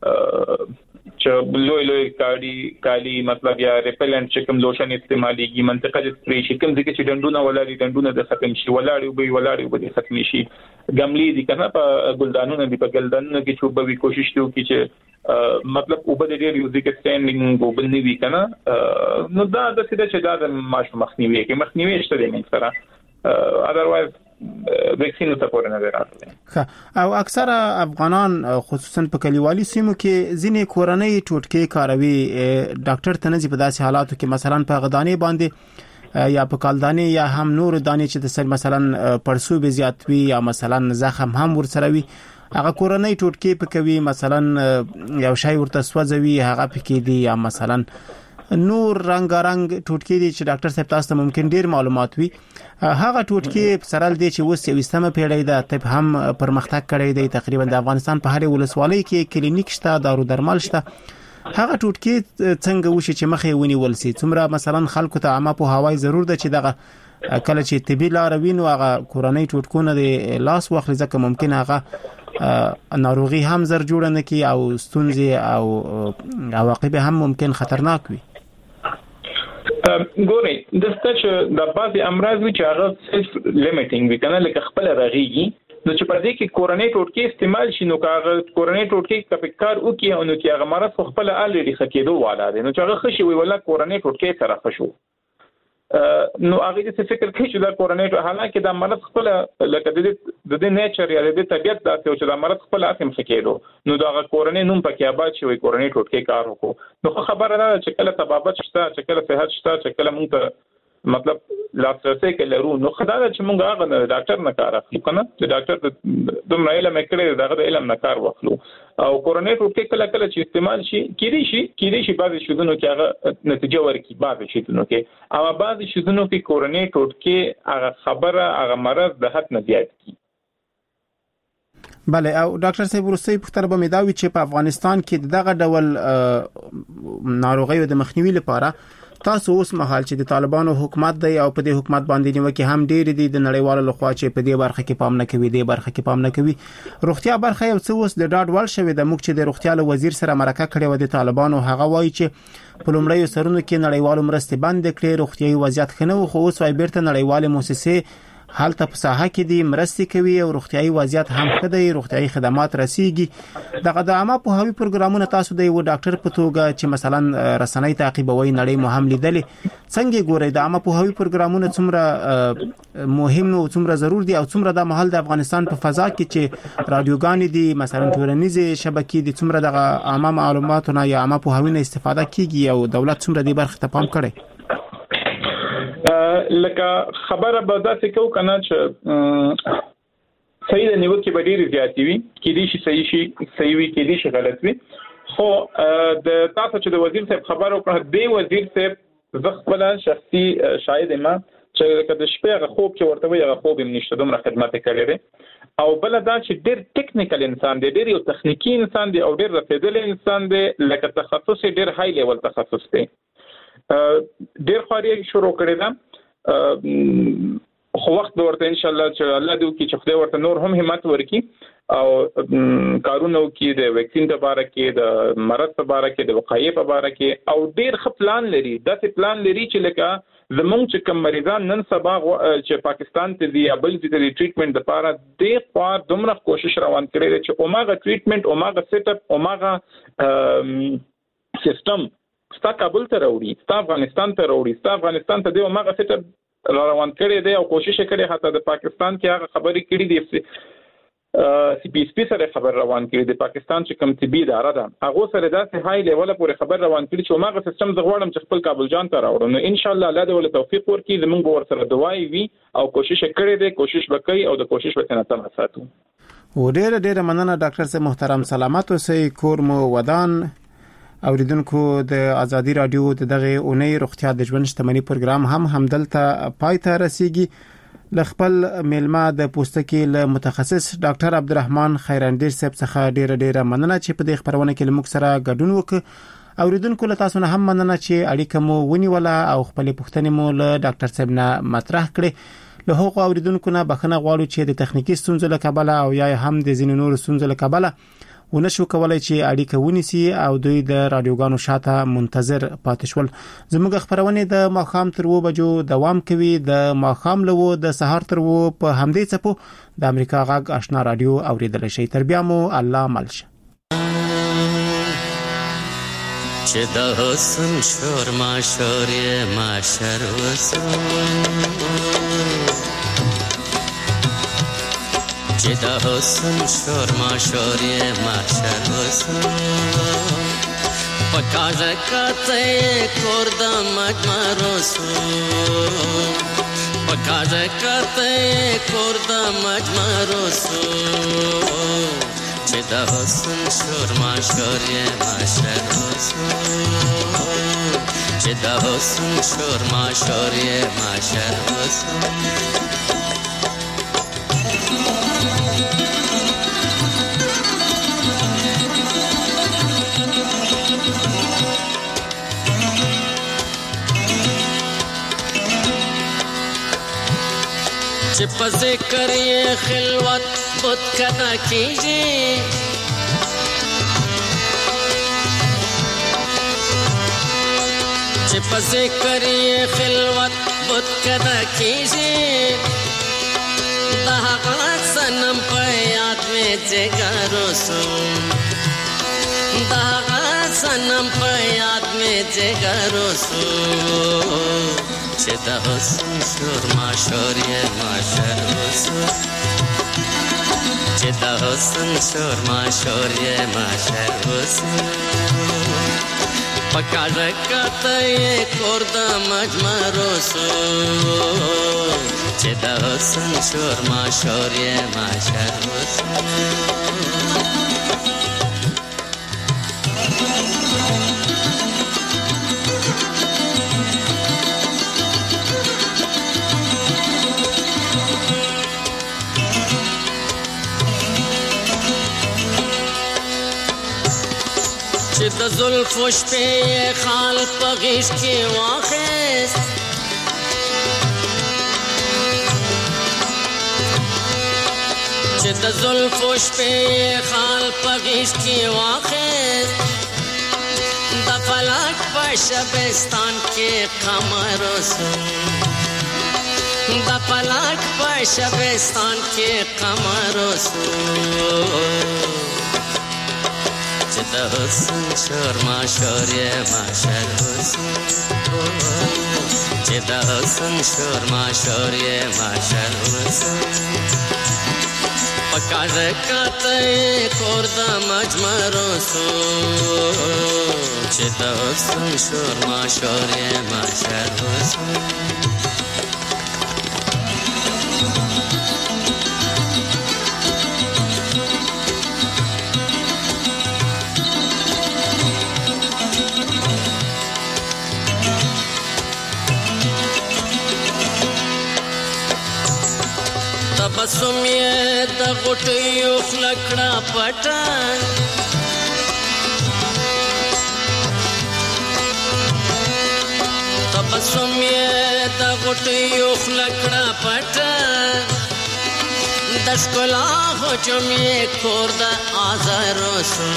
چې لوی لوی کالی کالی مطلب یا ریپلنټ چې کوم لوشن استعماليږي منطقه د سپری شي کوم ځکه چې ډندونه ولاري ډندونه د ختم شي ولاري وبي ولاري وبي ختم شي ګملي دي کنه په ګلدانونو دی په ګلدانونو کې چې وبوي کوشش کوي چې مطلب وبد ډیر یو ځکه سټینډینګ وبني وی کنه نو دا د څه چې دا د ماش مخنیوي کې مخنیوي شته دی نه سره اذروایز ویکسین ته پورې نه راغلی او اکثره افغانان خصوصا په کلیوالي سیمو کې ځینې کورنۍ ټوټکې کاروي ډاکټر ته نه په داسې حالاتو کې مثلا په غدانې باندې یا په کالدانې یا هم نور دانې چې د سر مثلا پړسوب زیات وي یا مثلا زخم هم ورسره وي هغه کورنۍ ټوټکې پکوي مثلا یو شی ورته سوځوي هغه پکې دي یا مثلا نور رنگارنګ ټوټکې دي چې ډاکټر صاحب تاسو ته ممکن ډیر معلومات وي هغه ټوټکې سرال دي چې اوس یو سمه پیړۍ ده طب هم پرمختګ کړی دی تقریبا د افغانستان په هر ولسوالۍ کې کلینیک شته دارو درمل شته هغه ټوټکې څنګه وشي چې مخې ونیول سي څومره مثلا خلکو ته عامه په هوای ضرور ده چې دغه کله چې طبي لار وینو هغه کورنۍ ټوټکونه د لاس واخلي ځکه ممکن هغه ناروغي هم زر جوړ نه کی او ستونزې او عواقب هم ممکن خطرناک وي ګوري د ستاسو د بعضي امراض چې هغه سیلف لیمیټینګ وي کنه لکه خپل راغيږي نو چې په دې کې کورنۍ ټوټکې استعمال شي نو کاغه کورنۍ ټوټکې کپکار او کې نو چې هغه مرض خپل الریډي خکېدو والا دي نو چې هغه خشي وي ولا کورنۍ ټوټکې سره خشو نو هغه دې فکر کوي چې دا کورنۍ حالانکه دا مرض خپل لکه د دې د نیچر یا د طبيعت داسې چې دا مرض خپل اسیم خکېدو نو دا کورنۍ نوم پکې آباد شوی کورنۍ ټوټکې کار وکړو نو خبره ده چې کله تبابت شته چې کله صحت شته چې کله موږ مطلب لاسرسي کې لرو نو خدای چې موږ هغه ډاکټر نه کار اخلو کنه د ډاکټر دومره علم کړی دغه د علم نه کار واخلو او کورونې ټوټکې کله کله چې استعمال شي کېدی شي کېدی شي بعضی شودونو کې هغه نتیجه ورکړي بعضی شودونو کې او بعضی شودونو کې کورونې ټوټکې هغه خبره هغه مرض د حد نه زیات کی بله او ډاکټر صاحب ورسې پختر به مداوي چې په افغانستان کې دغه ډول ناروغیو د مخنیوي لپاره تاسو اوس مهال چې د طالبانو حکومت دی او په دې حکومت باندې نیوکه هم ډېر دي د نړیوالو لخوا چې په دې برخه کې پام نه کوي د برخه کې پام نه کوي روغتیا برخه یو څه اوس د ډاډ وړ شوی د موږ چې د روغتیا له وزیر سره مرکه کړې و د طالبانو هغه وایي چې په لومړیو سرونو کې نړیوالو مرستې بند کړې روغتیاي وضعیت خنه خو اوس وايي بیرته نړیوالې مؤسسې حالت په ساحه کې دي مرستې کوي او روغتیاي وضعیت هم ښه دی روغتیاي خدمات رسیږي دغه د عامه پوهاوي پروګرامونه تاسو د یو ډاکټر په توګه چې مثلا رسنۍ تعقیبوي نړۍ مو هم لیدلې څنګه ګورئ د عامه پوهاوي پروګرامونه څومره مهم او څومره ضرور دي او څومره د محل د افغانستان په فضا کې چې رادیوګان دي مثلا ټولنیزې شبکې دي څومره د عامه معلوماتونو یا عامه پوهاوي نه استفاده کیږي او دولت څومره د برخه ته پام کوي لکه خبره به داسې کو کنه چې صحیح د نیوکه به ډیره زیاتې وي کې دي شي صحیح شي صحیح وي کې دي شي غلط وي خو د تاسو چې د وزیر صاحب خبرو کړه دی وزیر صاحب زه خپل شخصي شاهد ما چې کله شپه خوب کې ورته وي هغه خوب هم نشته دومره خدمات کوي او بل دا چې ډیر ټیکنیکل انسان دی ډیر یو تخنیکی انسان دی او ډیر رسیدلی انسان دی لکه تخصص ډیر های لیول تخصص دی ډیر خاري شروع کړی دا خو وخت ورته ان شاء الله چې الله دې وکړي چې خدای ورته نور هم همت ورکړي او کارونه وکړي د ویکسین په اړه کې د مرض په اړه کې د وقایې په اړه کې او ډیر ښه پلان لري داسې پلان لري چې لکه زمونږ چې کوم مریضان نن سبا چې پاکستان ته دی یا بل ځای ته ټریټمنټ لپاره د خوا دومره کوشش روان کړی دی چې اوماغه ټریټمنټ اوماغه سیټ اپ اوماغه سیستم ستا کابل ته راوړي ستا افغانستان ته راوړي ستا افغانستان ته دی اوماغه سیټ اپ روان کړی دی او کوشش کړي حتی د پاکستان کې هغه خبرې کړي دي سی پی اس پی سره خبر روان کړي د پاکستان چې کوم طبي اداره ده هغه سره داسې هاي لیول پورې خبر روان کړي چې اوماغه سیستم زغوړم چې خپل کابل جان ته راوړم نو ان شاء الله الله دې ول توفیق ورکړي زموږ ور سره دعای وي او کوشش کړي دي کوشش وکړي او د کوشش وکنه تم ساتو و ډېر ډېر مننه ډاکټر صاحب محترم سلامات اوسئ کور مو ودان اوریدونکو د ازادي رادیو د دغه اونۍ روغتیا د ژوند شتمنۍ پروګرام هم همدلته پای ته رسیږي لخپل میلمه د پوستکي له متخصص ډاکټر عبدالرحمن خیراندیر صاحب څخه ډیره ډیره مننه چې په دې خبرونه کې لمک سره ګډون وکړ اوریدونکو له تاسو نه هم مننه چې اړیکه مو ونیوله او خپل پوښتنې مو له ډاکټر صاحب نه مطرح کړې له هغو اوریدونکو نه بخښنه غواړو چې د تخنیکی ستونزو له کبله او یا هم د ځینو نورو ستونزو له کبله ونشو کولای چې اړیکه ونیسي او دوی د رادیوګانو شاته منتظر پاتې شول زموږ خبرونه د ماخام تر و بجو دوام کوي د ماخام له و د سهار تر و په همدې چپو د امریکا غږ آشنا رادیو اوریدل شي تر بیا مو الله ملشه چې د حسن شور ما شورې ما شر وسو چې د حسن شور ما شورې ما شر وسو پکاژه کته کور د مجمرو سو پکاژه کته کور د مجمرو سو چې د حسن شور ما شورې ما شر وسو چې د حسن شور ما شورې ما شر وسو چې په ذکر یې خلوت بت کنا کیږي چې په ذکر یې خلوت بت کنا کیږي د هغه سنم په یاد مې جګارو سو د هغه سنم په یاد مې جګارو سو چې د حسن شور ما شورې ما شر وسو چې د حسن شور ما شورې ما شر وسو پکاژه کته کور د مجمرو سو چې د حسن شور ما شورې ما شر وسو چې د زلفو شپې خال په غیږ کې واخیست چې د زلفو شپې خال په غیږ کې واخیست د فلک په شبستان کې قمر وسو د فلک په شبستان کې قمر وسو چې د حسن شور ما شورې ما شر وسو چې د حسن شور ما شورې ما شر وسو پکاژه کته کور د مجمرو سو چې د حسن شور ما شورې ما شر وسو تبسم یې د غټیو خلکړه پټان تبسم یې د پټیو خلکړه پټ د ښکلا هجوم یې کور د آزارو سو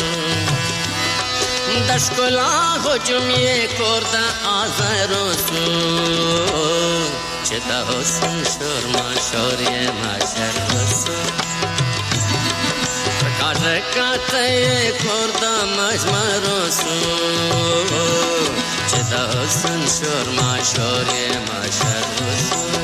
د ښکلا هجوم یې کور د آزارو سو چې د حسن شور ماشور یې ماشر وسو رکاته یې کور د مجمرو سو چې د حسن شور ماشور یې ماشر وسو